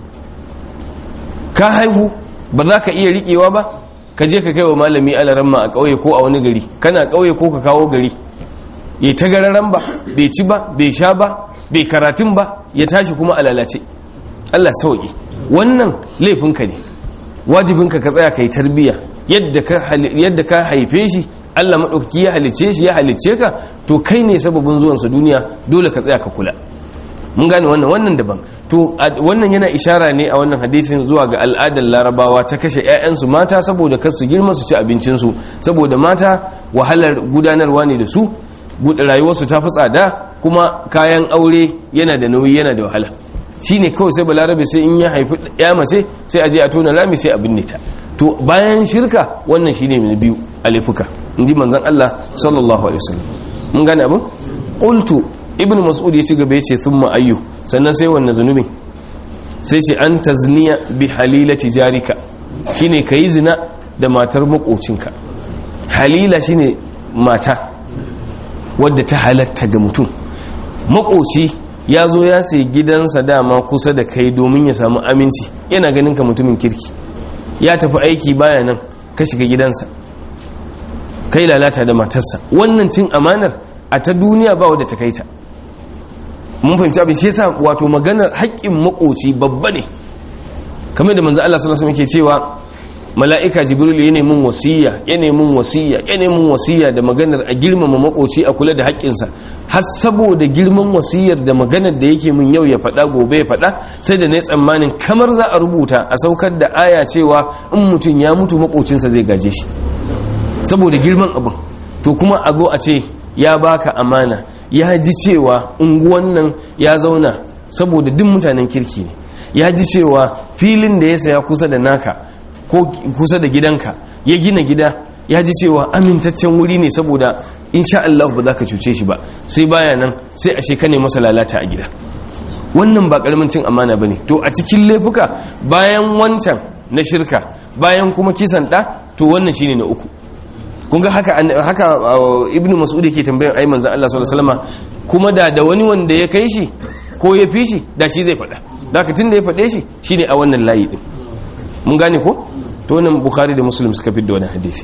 ka haihu ba za ka iya riƙewa ba ka je ka kai wa malami alaramma a ƙauye ko a wani gari kana ƙauye ko ka kawo gari ya ta gararan ba bai ci ba bai sha ba bai karatun ba ya tashi kuma a lalace Allah sauƙi wannan laifinka ne wajibinka ka tsaya ka yi tarbiyya yadda ka haife shi Allah maɗaukaki ya halicce shi ya halicce ka to kai ne sababin zuwansa duniya dole ka tsaya ka kula mun gane wannan wannan daban to wannan yana ishara ne a wannan hadisin zuwa ga al'adar larabawa ta kashe 'ya'yansu mata saboda kar su girma su ci abincinsu saboda mata wahalar gudanarwa ne da su rayuwarsu ta fi tsada kuma kayan aure yana da nauyi yana da wahala shine kawai sai balarabe sai in ya haifi ya mace sai a je a tona rami sai a binne ta to bayan shirka wannan shine mai biyu alifuka inji manzon Allah sallallahu alaihi wasallam mun gane abin qultu ibnu mas'ud ya ci gaba ya ce thumma ayyu sannan sai wannan zanubi sai ce an tazniya bi halilati jarika shine kai zina da matar makocinka. Halila shine mata wadda ta halatta ga mutum. Makoci ya zo ya sai gidansa dama kusa da kai domin ya samu aminci, yana ganin ka mutumin kirki, ya tafi aiki baya nan, ka shiga gidansa kai lalata da matarsa. Wannan cin amanar a ta duniya ba wadda ta kai ta. Mun fahimci abin, shi yasa wato maganar haƙƙin makoci babba ne, kamar da manzo Allah sallallahu alaihi wasallam yake cewa mala'ika jibril ya nemi wasiya ya nemi wasiya ya nemi wasiya da maganar a girmama makoci, a kula da haƙƙinsa, har saboda girman wasiyar da maganar da yake mun yau ya faɗa gobe ya faɗa, sai da nayi tsammanin kamar za a rubuta a saukar da aya cewa in mutum ya mutu makocinsa zai gaje shi saboda girman abin. To kuma a zo a ce ya baka amana, ya ji cewa unguwan nan ya zauna saboda duk mutanen kirki ne, ya ji cewa filin da ya saya kusa da naka ko kusa da gidanka ya gina gida, ya ji cewa amintaccen wuri ne saboda insha Allah ba za ka cuce shi ba, sai baya nan sai a shekane masa lalata a gida. Wannan ba karamin cin amana bane. To a cikin laifuka bayan wancan na shirka, bayan kuma kisan da, to wannan shine na uku. Kun ga haka haka Ibn Mas'ud yake tambayar ai manzon Allah sallallahu alaihi wasallam, kuma da da wani wanda ya kai shi ko ya fi shi da shi zai faɗa. Da haka tunda ya faɗe shi shine a wannan layi din. Mun gane ko? To wannan Bukhari da Muslim suka fi da wannan hadisi.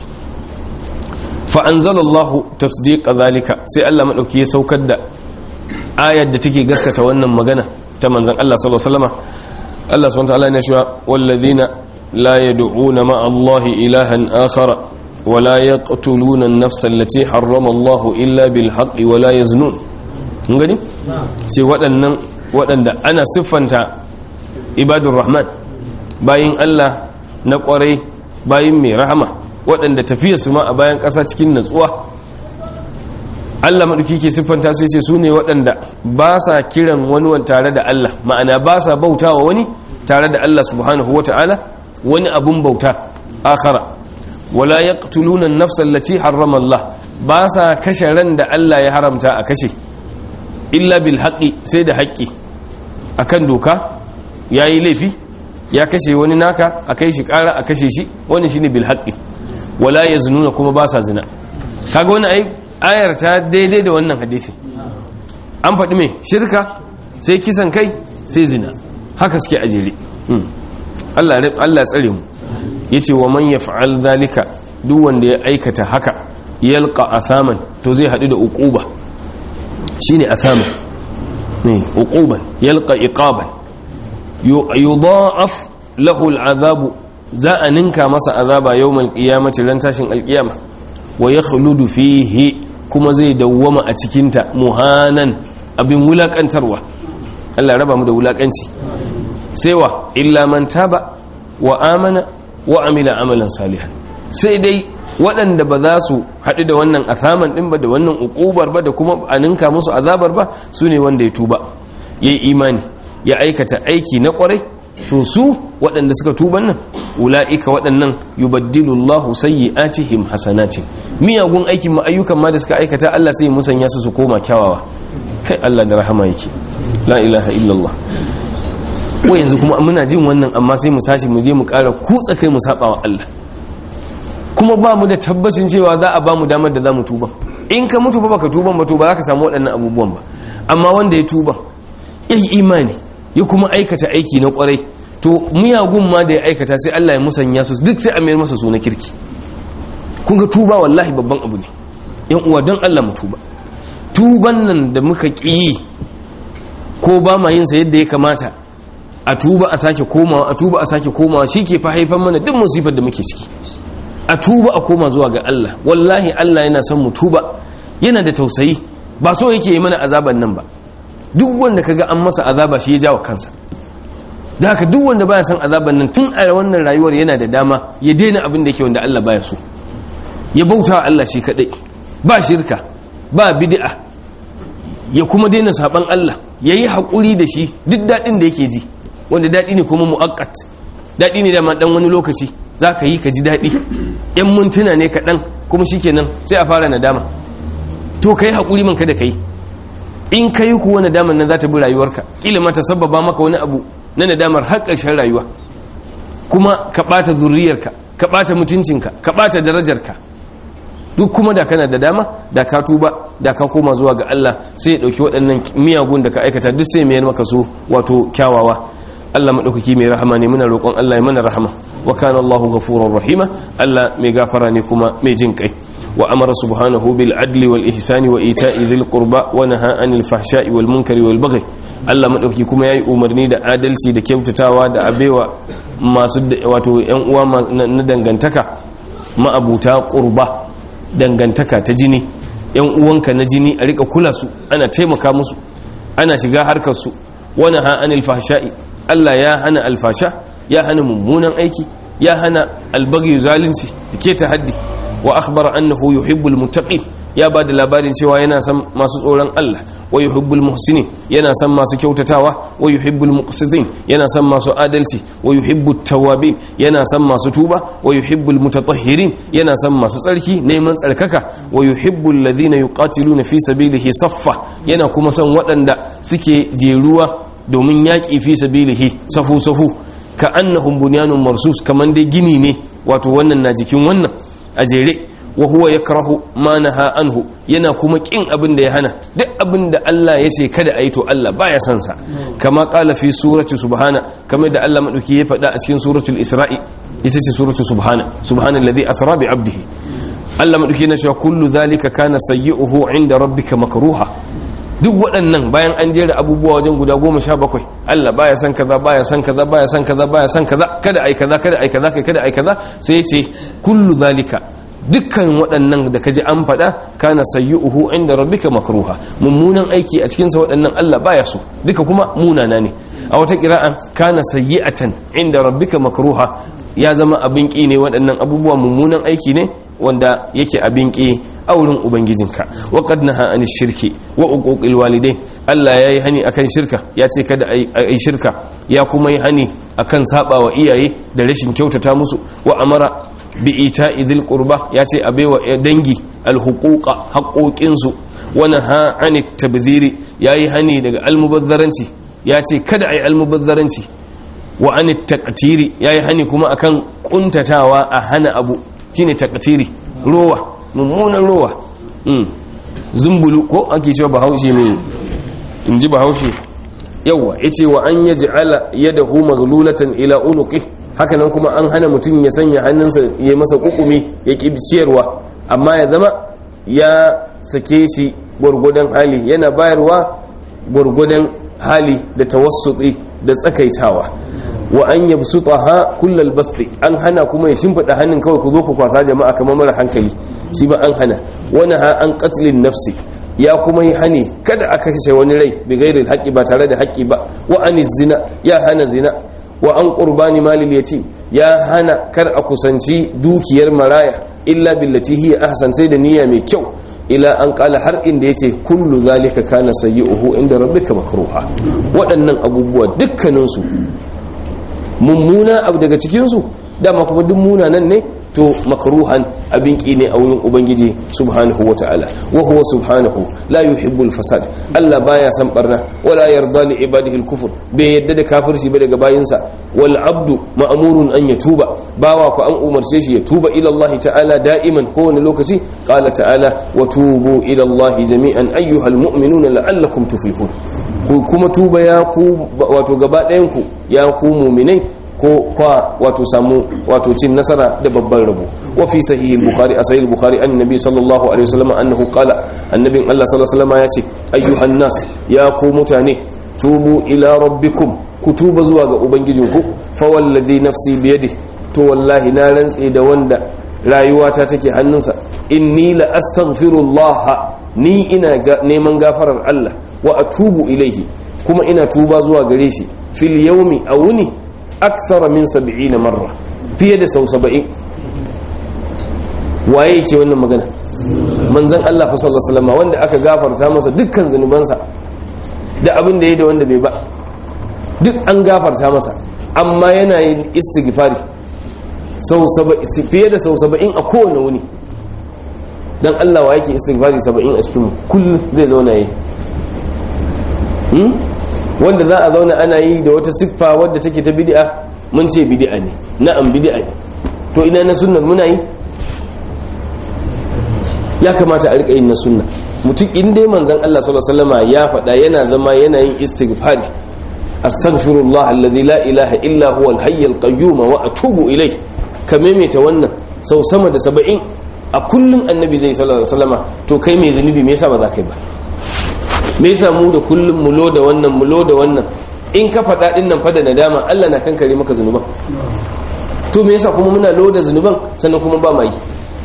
Fa anzalallahu tasdiqa zalika, sai Allah madauki ya saukar da ayar da take gaskata wannan magana ta manzon Allah sallallahu alaihi wasallam. Allah subhanahu wa ta'ala yana cewa walladhina la yad'una ma'a Allahi ilahan akhara wa la yaqtuluna an-nafsa allati harrama Allahu illa bil haqqi wa la yaznun. Mun gani? Ce waɗannan waɗanda ana siffanta ibadur rahman, bayin Allah na ƙwarai, bayin mai rahama, waɗanda tafiya su ma a bayan ƙasa cikin natsuwa. Allah maɗauki ke siffanta sai ce su ne waɗanda ba sa kiran wani tare da Allah, ma'ana ba sa bauta wa wani tare da Allah subhanahu wa ta'ala, wani abun bauta akhara. Wala yaqtuluna an-nafsa allati harrama Allah, ba sa kashe ran da Allah ya haramta a kashe, illa bil haqqi, sai da haƙƙi, akan doka yayi laifi ya kashe wani naka, a kai shi ƙara a kashe shi, wani shine bil haqqi. Wala yaznuna, kuma ba sa zina. Kaga wani ai ayar ta daidai da wannan hadisi. An faɗi me? Shirka, sai kisan kai, sai zina, haka suke a jere. Allah Allah tsare mu. Yace wa man yaf'al zalika, duk wanda ya aikata haka, yalqa athaman, to zai haɗu da uquba. Shine athaman ne, uquban, yalqa iqaban, yudha'af lahu al'azabu, za a ninka masa azaba yawmal qiyamati, ran tashin alqiyama. Wa yakhludu fihi, kuma zai dawwama a cikinta, muhanan, abin wulakantarwa. Allah raba mu da wulakanci. Sai wa illa man taba wa amana wa amila amalan salihan, sai dai waɗanda ba za su haɗu da wannan athaman ɗin ba, da wannan uqubar ba, da kuma a ninka musu azabar ba, su ne wanda ya tuba, ya yi imani, ya aikata aiki na ƙwarai. To su waɗanda suka tuban nan, ula'ika waɗannan yubaddilullahu sayyi'atihim hasanatin, miyagun aikin ma ayyukan ma da suka aikata Allah sai musanya su su koma kyawawa. Kai Allah da rahama yake, la ilaha illallah. Wai yanzu kuma muna jin wannan, amma sai mu tashi mu je mu ƙara kutsa kai mu saba wa Allah, kuma ba mu da tabbacin cewa za a ba mu damar da za mu tuba. In ka mutu ba baka tuban ba, to ba za ka samu waɗannan abubuwan ba. Amma wanda ya tuba, ya yi imani, ya kuma aikata aiki na ƙwarai, to miyagun ma da ya aikata sai Allah ya musanya su duk, sai a mayar masa su na kirki. Kun ga tuba wallahi babban abu ne yan uwa, don Allah mu tuba. Tuban nan da muka ƙi ko ba ma yin sa yadda ya kamata, a tuba a sake komawa, a tuba a sake komawa, shi ke fa haifan mana duk musifar da muke ciki. A tuba a koma zuwa ga Allah. Wallahi Allah yana son mu tuba, yana da tausayi, ba so yake yi mana azaban nan ba. Duk wanda kaga an masa azaba shi ya jawo kansa. Da haka duk wanda baya son azaban nan, tun a wannan rayuwar yana da dama ya daina abin da yake wanda Allah baya so, ya bauta Allah shi kadai, ba shirka, ba bid'a, ya kuma daina saban Allah, yayi hakuri da shi duk dadin da yake ji, wanda dadi ne kuma muaqqat, dadi ne da ma dan wani lokaci zaka yi ka ji dadi, yan mintuna ne kaɗan, kuma shikenan sai a fara nadama. To kai hakuri man kada kai, in kai kuwa nadamar nan za ta bi rayuwarka, kila ma ta sababa maka wani abu na nadamar har ƙarshen rayuwa. kuma ka ɓata zurriyarka, ka ɓata mutuncinka, ka ɓata darajarka. Duk kuma da kana da dama da ka tuba, da ka koma zuwa ga Allah, sai ya ɗauki waɗannan miyagun da ka aikata duk sai mayar maka su wato kyawawa. Allah maɗaukaki mai rahama ne, muna roƙon Allah ya mana rahama. Wa kana Allahu ghafurur rahima, Allah mai gafara ne kuma mai jin kai. Wa amara subhanahu bil adli wal ihsani wa ita'i dhil qurba wa naha anil fahsha'i wal munkari wal baghi. Allah maɗaukaki kuma yayi umarni da adalci da kyautatawa da abewa masu wato ƴan uwa na dangantaka, ma'abuta qurba, dangantaka ta jini, ƴan uwanka na jini a rika kula su, ana taimaka musu, ana shiga harkar su. Wa naha anil fahsha'i, Allah ya hana alfasha, ya hana mummunan aiki, ya hana albaghi zalunci da ke ta haddi. Wa akhbara annahu yuhibbul muttaqin, ya bada labarin cewa yana san masu tsoron Allah. Wa yuhibbul muhsinin, yana san masu kyautatawa. Wa yuhibbul muqsitin, yana san masu adalci. Wa yuhibbut tawwabin, yana san masu tuba. Wa yuhibbul mutatahhirin, yana san masu tsarki neman tsarkaka. Wa yuhibbul ladhina yuqatiluna fi sabilihi saffa, yana kuma san waɗanda suke jeruwa domin yaƙi fi sabilihi safu safu, ka annahum bunyanun marsus, kaman dai gini ne, wato wannan na jikin wannan a jere. Wa huwa yakrahu ma naha anhu, yana kuma kin abin da ya hana. Duk abin da Allah ya ce kada ayi to Allah baya son sa. Kama qala fi surati subhana, kamar da Allah madauki ya faɗa a cikin suratul isra'i, ita ce suratul subhana, subhanalladhi asra bi abdihi. Allah madauki na cewa kullu dhalika kana sayyi'uhu 'inda rabbika makruha. Duk waɗannan bayan an jera abubuwa wajen guda goma sha bakwai, Allah baya san kaza, baya san kaza, baya san kaza, baya san kaza, kada ai kaza, kada ai kaza, kada ai kaza, sai ce kullu zalika, dukkan waɗannan da kaji an faɗa, kana sayyuhu inda rabbika makruha, mummunan aiki a cikin sa waɗannan Allah baya so, duka kuma munana ne. A wata qira'an kana sayyi'atan inda rabbika makruha, ya zama abin ki ne, waɗannan abubuwa mummunan aiki ne wanda yake abin ki a wurin ubangijinka. Wa qad naha an shirki wa uquqil walidain, Allah yayi hani akan shirka, ya ce kada ai shirka, ya kuma yi hani akan saba wa iyaye da rashin kyautata musu. Wa amara bi ita'i dhil qurba, ya ce abewa dangi alhuquqa, haƙoƙin su. Wa naha an tabdhiri, yayi hani daga almubazzaranci, ya ce kada ai almubazzaranci. Wa an taqtiri, yayi hani kuma akan kuntatawa a hana abu, shine taqtiri, rowa, mummunan rowa. Zumbulu ko ake cewa bahaushe ne, in ji bahaushe. Yawwa, ya ce wa an yaji ala yadahu maghlulatan ila unuqi, haka nan kuma an hana mutum ya sanya hannunsa ya masa kukumi, ya ƙi ciyarwa, amma ya zama ya sake shi gwargwadon hali, yana bayarwa gwargwadon hali da tawassuti da tsakaitawa. Wa an yabsutaha kullal basti, an hana kuma ya shimfida hannun kawai ku zo ku kwasa jama'a kamar mara hankali, shi ba an hana. Wani ha an qatlin nafsi, ya kuma yi hani kada aka kashe wani rai bi ghairil haqqi, ba tare da haƙƙi ba. Wa an zina, ya hana zina. Wa an qurbani malil yatim, ya hana kar a kusanci dukiyar maraya illa billati hiya ahsan, sai da niyya mai kyau. Ila an kala har inda yace kullu zalika kana sayyi'uhu inda rabbika makruha. Waɗannan abubuwa dukkaninsu mummuna abu daga cikinsu, dama kuma duk munanan ne, to makruhan abin ki ne a wurin ubangiji subhanahu wata'ala. Wa huwa subhanahu la yuhibbul fasad, Allah baya san barna, wala yarda li ibadihi al-kufr, bai yadda da kafirci ba daga bayinsa. Wal abdu ma'murun an yatuba, bawa ku an umarce shi ya tuba ila Allah ta'ala da'iman, kowane lokaci. Qala ta'ala wa tubu ila Allah jami'an ayyuhal mu'minuna la'allakum tuflihun, ku kuma tuba ya ku wato gaba ɗayan ku ya ku mu'minai, ko kwa wato samu wato cin nasara da babban rabo. Wa fi sahih al-bukhari, asai al-bukhari annabi sallallahu alaihi wasallam annahu qala, annabin Allah sallallahu alaihi wasallam ya ce ayyuhan nas, ya ku mutane, tubu ila rabbikum, ku tuba zuwa ga ubangijinku. Fa wallazi nafsi bi yadihi, to wallahi na rantse da wanda rayuwata take hannunsa, inni la astaghfirullah, ni ina neman gafarar Allah, wa atubu ilaihi, kuma ina tuba zuwa gare shi, fil yawmi awuni akthara min sab'ina marra, fiye da sau saba'in. Waye yake wannan magana? Manzon Allah fa sallallahu alaihi wasallam, wanda aka gafarta masa dukkan zanubansa da abin da yayi da wanda bai ba, duk an gafarta masa, amma yana yin istighfari sau saba'in, fiye da sau saba'in a kowane wuni. Dan Allah wa yake istighfari saba'in a cikin mu kullum zai zauna yi? hmm? Wanda za a zauna ana yi da wata siffa wadda take ta bid'a, mun ce bid'a ne na'am bid'a ne to ina na sunnar muna yi ya kamata a rika yin na sunna mutum in dai manzon Allah sallallahu alaihi wasallam ya faɗa yana zama yana yin istighfari astaghfirullah alladhi la ilaha illa huwa al-hayy al-qayyum wa atubu ilayh ka maimaita wannan sau sama da saba'in a kullum annabi zai sallallahu alaihi wasallama to kai mai zunubi me yasa ba za ka yi ba me yasa mu da kullum mu loda wannan mu loda wannan in ka faɗa din nan fa da nadama Allah na kankare maka zunuban to me yasa kuma muna loda zunuban sannan kuma ba mai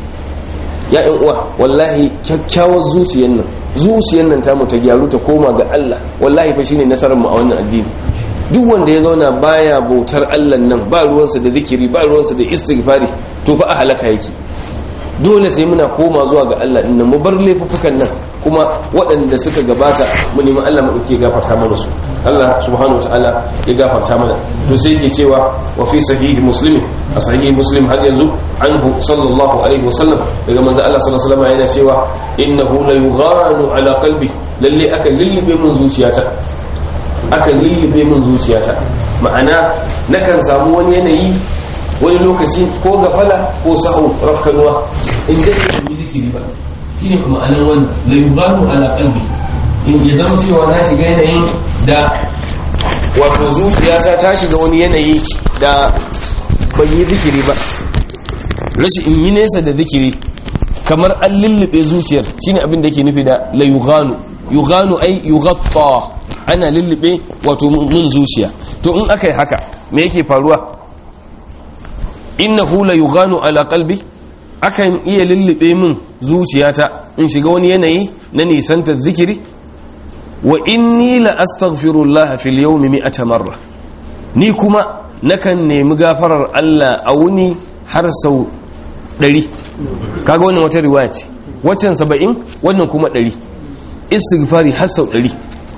ya ɗan uwa wallahi kyakkyawar zuciyar nan zuciyar nan ta mu ta gyaru ta koma ga Allah wallahi fa shine nasarar mu a wannan addini duk wanda ya zauna baya bautar Allah nan ba ruwansa da zikiri ba ruwansa da istighfari to fa a halaka yake dole sai muna koma zuwa ga Allah din mu bar laifukan nan kuma waɗanda suka gabata mu nemi Allah mu dauke gafarta mana su Allah subhanahu wataala ya gafarta mana to sai yake cewa wa fi sahihi muslim a sahihi muslim har yanzu anhu sallallahu alaihi wasallam daga manzo Allah sallallahu alaihi wasallam yana cewa innahu la yughanu ala qalbi lalle aka lillibe mun zuciyata aka lillibe mun zuciyata ma'ana nakan samu wani yanayi wani lokaci ko gafala ko sahu rafkanuwa in dai ba mu zikiri ba shine kuma anan wannan la yubanu ala qalbi in ya zama cewa na shiga yanayin da wato zuciyata ta shiga wani yanayi da ban yi zikiri ba rashin in yi nesa da zikiri kamar an lullube zuciyar shine abin da yake nufi da la yughanu yughanu ay yughatta ana lullube wato mun zuciya to in aka yi haka me yake faruwa innahu la yughanu ala qalbi akan iya lullube min zuciyata in shiga wani yanayi na nisanta zikiri wa inni la astaghfirullah fil yawmi mi'ata marra ni kuma nakan nemi gafarar Allah a wuni har sau ɗari kaga wannan wata riwaya ce waccan saba'in wannan kuma ɗari istighfari har sau ɗari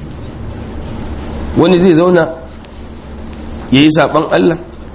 wani zai zauna yayi saban Allah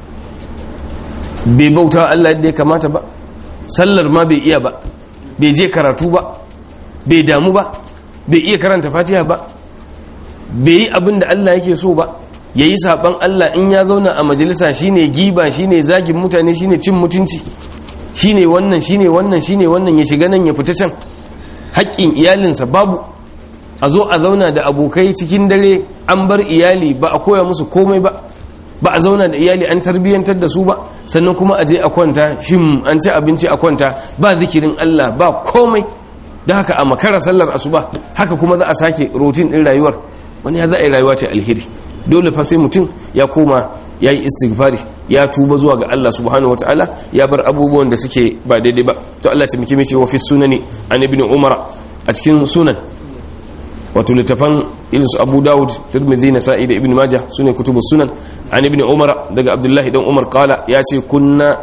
bai bauta Allah yadda ya kamata ba sallar ma bai iya ba bai je karatu ba bai damu ba bai iya karanta fatiha ba bai yi abin da Allah yake so ba yayi saban Allah in ya zauna a majalisa shine giba shine zagin mutane shine cin mutunci shine wannan shine wannan shine wannan ya shiga nan ya fita can haƙƙin iyalinsa babu a zo a zauna da abokai cikin dare an bar iyali ba a koya musu komai ba ba a zauna da iyali an tarbiyyantar da su ba sannan kuma a je a kwanta shim an ci abinci a kwanta ba zikirin Allah ba komai da haka a makara sallar asuba haka kuma za a sake routine din rayuwar wani ya za a yi rayuwa ta alheri dole fa sai mutum ya koma ya yi istighfari ya tuba zuwa ga Allah subhanahu wataala ya bar abubuwan da suke ba daidai ba to Allah ta miki mice wa fi sunani an ibn umar a cikin sunan wato littafan irin su Abu Dawud Tirmidhi Nasa'i da Ibn Majah sune kutubus sunan an ibn Umar daga Abdullahi dan Umar kala yace kunna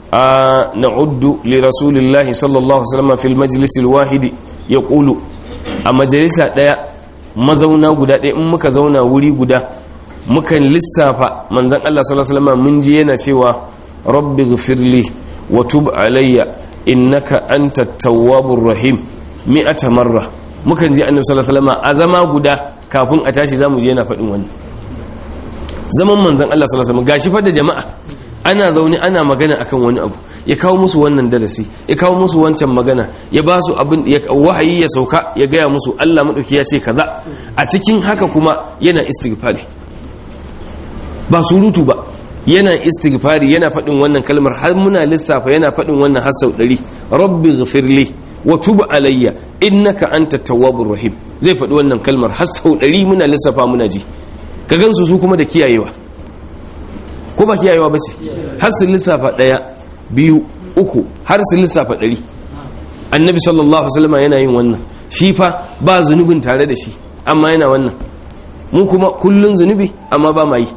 na'uddu li rasulillahi sallallahu alaihi wasallam fil majlis alwahid yaqulu a majalisa daya mazauna guda daya in muka zauna wuri guda mukan lissafa manzon Allah sallallahu alaihi wasallam mun ji yana cewa rabbi ighfirli wa tub alayya innaka antat tawwabur rahim mi'ata marra mukan ji annabi sallallahu alaihi wasallam a zama guda kafin a tashi zamu je yana faɗin wani zaman manzon Allah sallallahu alaihi wasallam gashi fa da jama'a ana zaune ana magana akan wani abu ya kawo musu wannan darasi ya kawo musu wancan magana ya ba su abin wahayi ya sauka ya gaya musu Allah madauki ya ce kaza a cikin haka kuma yana istighfari ba surutu ba yana istighfari yana faɗin wannan kalmar har muna lissafa yana faɗin wannan har sau ɗari rabbi ghfirli wa tub alayya innaka antat tawwabur rahim zai faɗi wannan kalmar har sau ɗari muna lissafa muna ji ka gansu su kuma da kiyayewa ko ba kiyayewa ba ce har su lissafa ɗaya biyu uku har su lissafa ɗari annabi sallallahu alaihi wasallam yana yin wannan shi fa ba zunubin tare da shi amma yana wannan mu kuma kullun zunubi amma ba ma yi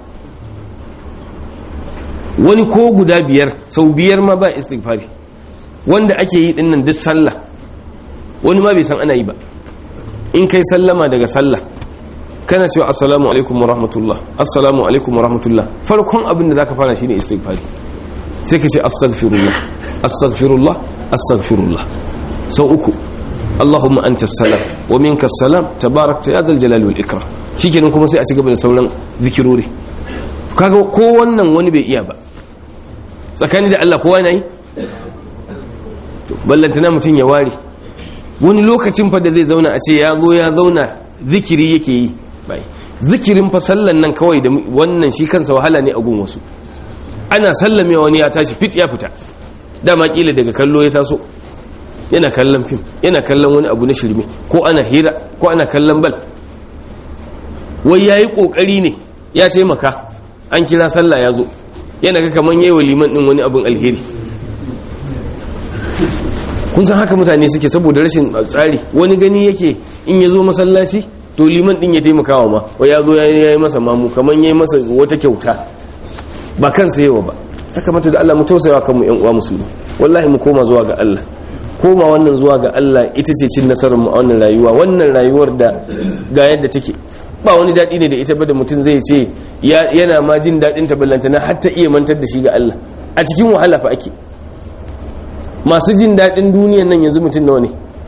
wani ko guda biyar sau biyar ma ba istighfari wanda ake yi dinnan duk sallah wani ma bai san ana yi ba in kai sallama daga sallah kana cewa assalamu alaikum wa rahmatullah assalamu alaikum wa rahmatullah farkon abin da zaka fara shine istighfari sai ka ce astaghfirullah astaghfirullah astaghfirullah sau uku allahumma anta salam wa minka salam tabarakta ya dhal jalali wal ikram shikenan kuma sai a ci gaba da sauran zikirori kaga ko wannan wani bai iya ba tsakani da Allah kowa nayi ballantana mutum ya ware wani lokacin fa da zai zauna a ce ya zo ya zauna zikiri yake yi bai zikirin fa sallan nan kawai da wannan shi kansa wahala ne a gun wasu ana sallame wani ya tashi fit ya fita dama kila daga kallo ya taso yana kallon fim yana kallon wani abu na shirme ko ana hira ko ana kallon bal wai yayi kokari ne ya taimaka an kira sallah ya zo yana ga kaman yayi wa liman din wani abun alheri kun san haka mutane suke saboda rashin tsari wani gani yake in ya zo masallaci to liman din ya taimakawa ma wai ya zo ya yi masa mamu kaman yayi masa wata kyauta ba kansa yawa ba haka mata da Allah mu tausayawa kanmu ƴan uwa musulmi wallahi mu koma zuwa ga Allah koma wannan zuwa ga Allah ita ce cin nasarar mu a wannan rayuwa wannan rayuwar da ga yadda take ba wani daɗi ne da ita ba da mutum zai ce yana ma jin daɗin ta ballantana har ta iya mantar da shi ga Allah a cikin wahala fa ake masu jin daɗin duniyan nan yanzu mutum nawa ne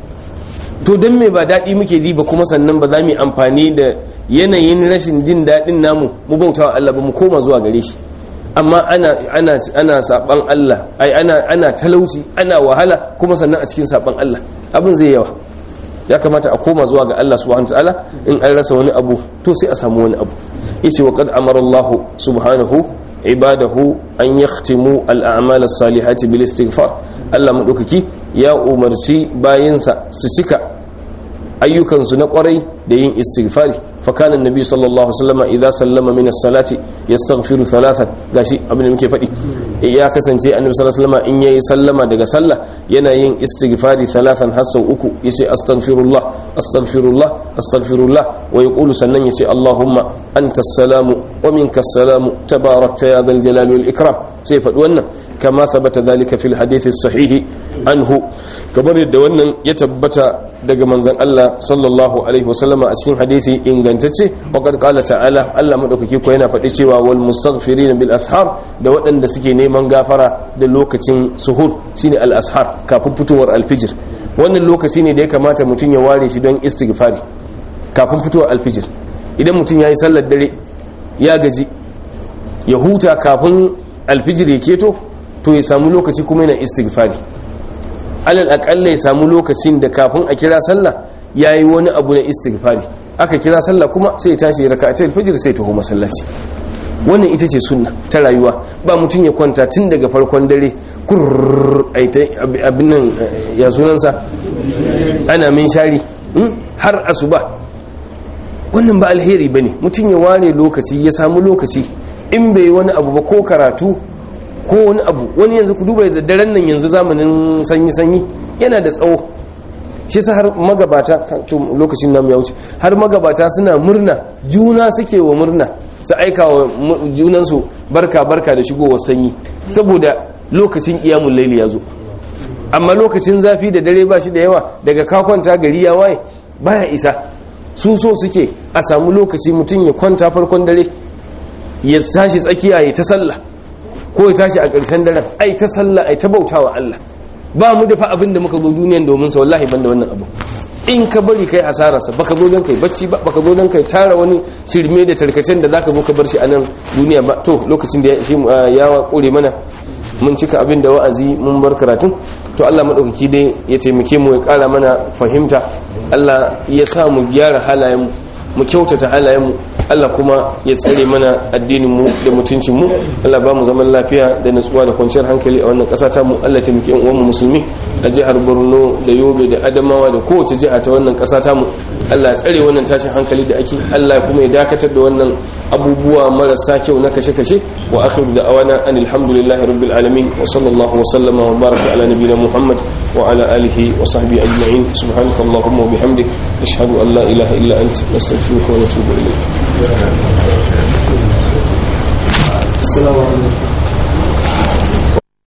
to don me ba daɗi muke ji ba kuma sannan ba za mu yi amfani da yanayin rashin jin daɗin namu mu bautawa Allah ba mu koma zuwa gare shi amma ana ana ana saban Allah ai ana ana talauci ana wahala kuma sannan a cikin saban Allah abin zai yawa ya kamata a koma zuwa ga Allah subhanahu wataala in an rasa wani abu to sai a samu wani abu yace wa qad amara Allah subhanahu ibadahu an yakhtimu al-a'mal as-salihati bil istighfar Allah madaukaki ya umarci bayinsa su cika ayyukansu na kwarai da yin istighfari fa kana annabi sallallahu alaihi wasallam idza sallama min as-salati yastaghfiru thalathan gashi abin da muke faɗi ya kasance annabi sallallahu alaihi wasallam in yayi sallama daga sallah yana yin istighfari thalathan har sau uku yace astaghfirullah astaghfirullah astaghfirullah wa yaqulu sannan yace allahumma anta as-salamu wa minka as-salamu tabarakta ya dhal jalali wal ikram sai faɗi wannan kama thabata dhalika fil hadith as-sahih anhu kamar yadda wannan ya tabbata daga manzon Allah sallallahu alaihi wasallam a cikin hadisi ingantacce wa qad qala ta'ala Allah madaukaki ko yana faɗi cewa wal mustaghfirin bil ashar da waɗanda suke neman gafara da lokacin suhur shine al ashar kafin fitowar alfijir wannan lokaci ne da ya kamata mutum ya ware shi don istighfari kafin fitowar alfijir idan mutum yayi sallar dare ya gaji ya huta kafin alfijir ya keto to ya samu lokaci kuma yana istighfari alal akalla ya samu lokacin da kafin a kira sallah yayi wani abu na istighfari aka kira sallah kuma sai ya tashi raka'atul fajr sai ya taho masallaci wannan ita ce sunna ta rayuwa ba mutum ya kwanta tun daga farkon dare kurr aita abin nan ya sunansa ana min shari har asuba wannan ba alheri bane mutum ya ware lokaci ya samu lokaci in bai wani abu ba ko karatu ko wani abu wani yanzu ku duba da daren nan yanzu zamanin sanyi-sanyi yana da tsawo shi sa har magabata to lokacin namu ya wuce har magabata suna murna juna suke wa murna su aika wa junansu barka barka da shigowar sanyi saboda lokacin qiyamul layli ya zo amma lokacin zafi da dare ba shi da yawa daga ka kwanta gari ya waye baya isa su so suke a samu lokaci mutum ya kwanta farkon dare ya tashi tsakiya ya ta sallah ko ya tashi a ƙarshen daren ai ta sallah ai ta bautawa Allah ba mu dafa abin da muka zo duniyan domin sa wallahi banda wannan abu in ka bari kai asararsa baka zo don kai bacci ba baka zo don kai tara wani shirme da tarkacen da zaka zo ka bar shi a nan duniya ba to lokacin da ya kore mana mun cika abin da wa'azi mun bar karatun to Allah madaukaki dai ya taimake mu ya kara mana fahimta Allah ya sa mu gyara halayen mu mu kyautata halayen mu Allah kuma ya tsare mana addinin mu da mutuncin mu Allah ba mu zaman lafiya da nutsuwa da kwanciyar hankali a wannan ƙasa ta mu Allah ya taimake uwan mu musulmi a jihar Borno da Yobe da Adamawa da kowace jiha ta wannan ƙasa ta mu Allah ya tsare wannan tashin hankali da ake Allah kuma ya dakatar da wannan abubuwa marasa kyau na kashe-kashe wa akhiru da'awana anil hamdulillahi rabbil alamin wa sallallahu wa sallama wa baraka ala nabiyyina Muhammad wa ala alihi wa sahbihi ajma'in subhanakallahumma wa bihamdik ashhadu an la ilaha illa anta astaghfiruka wa atubu ilayk. Assalamu alaikum.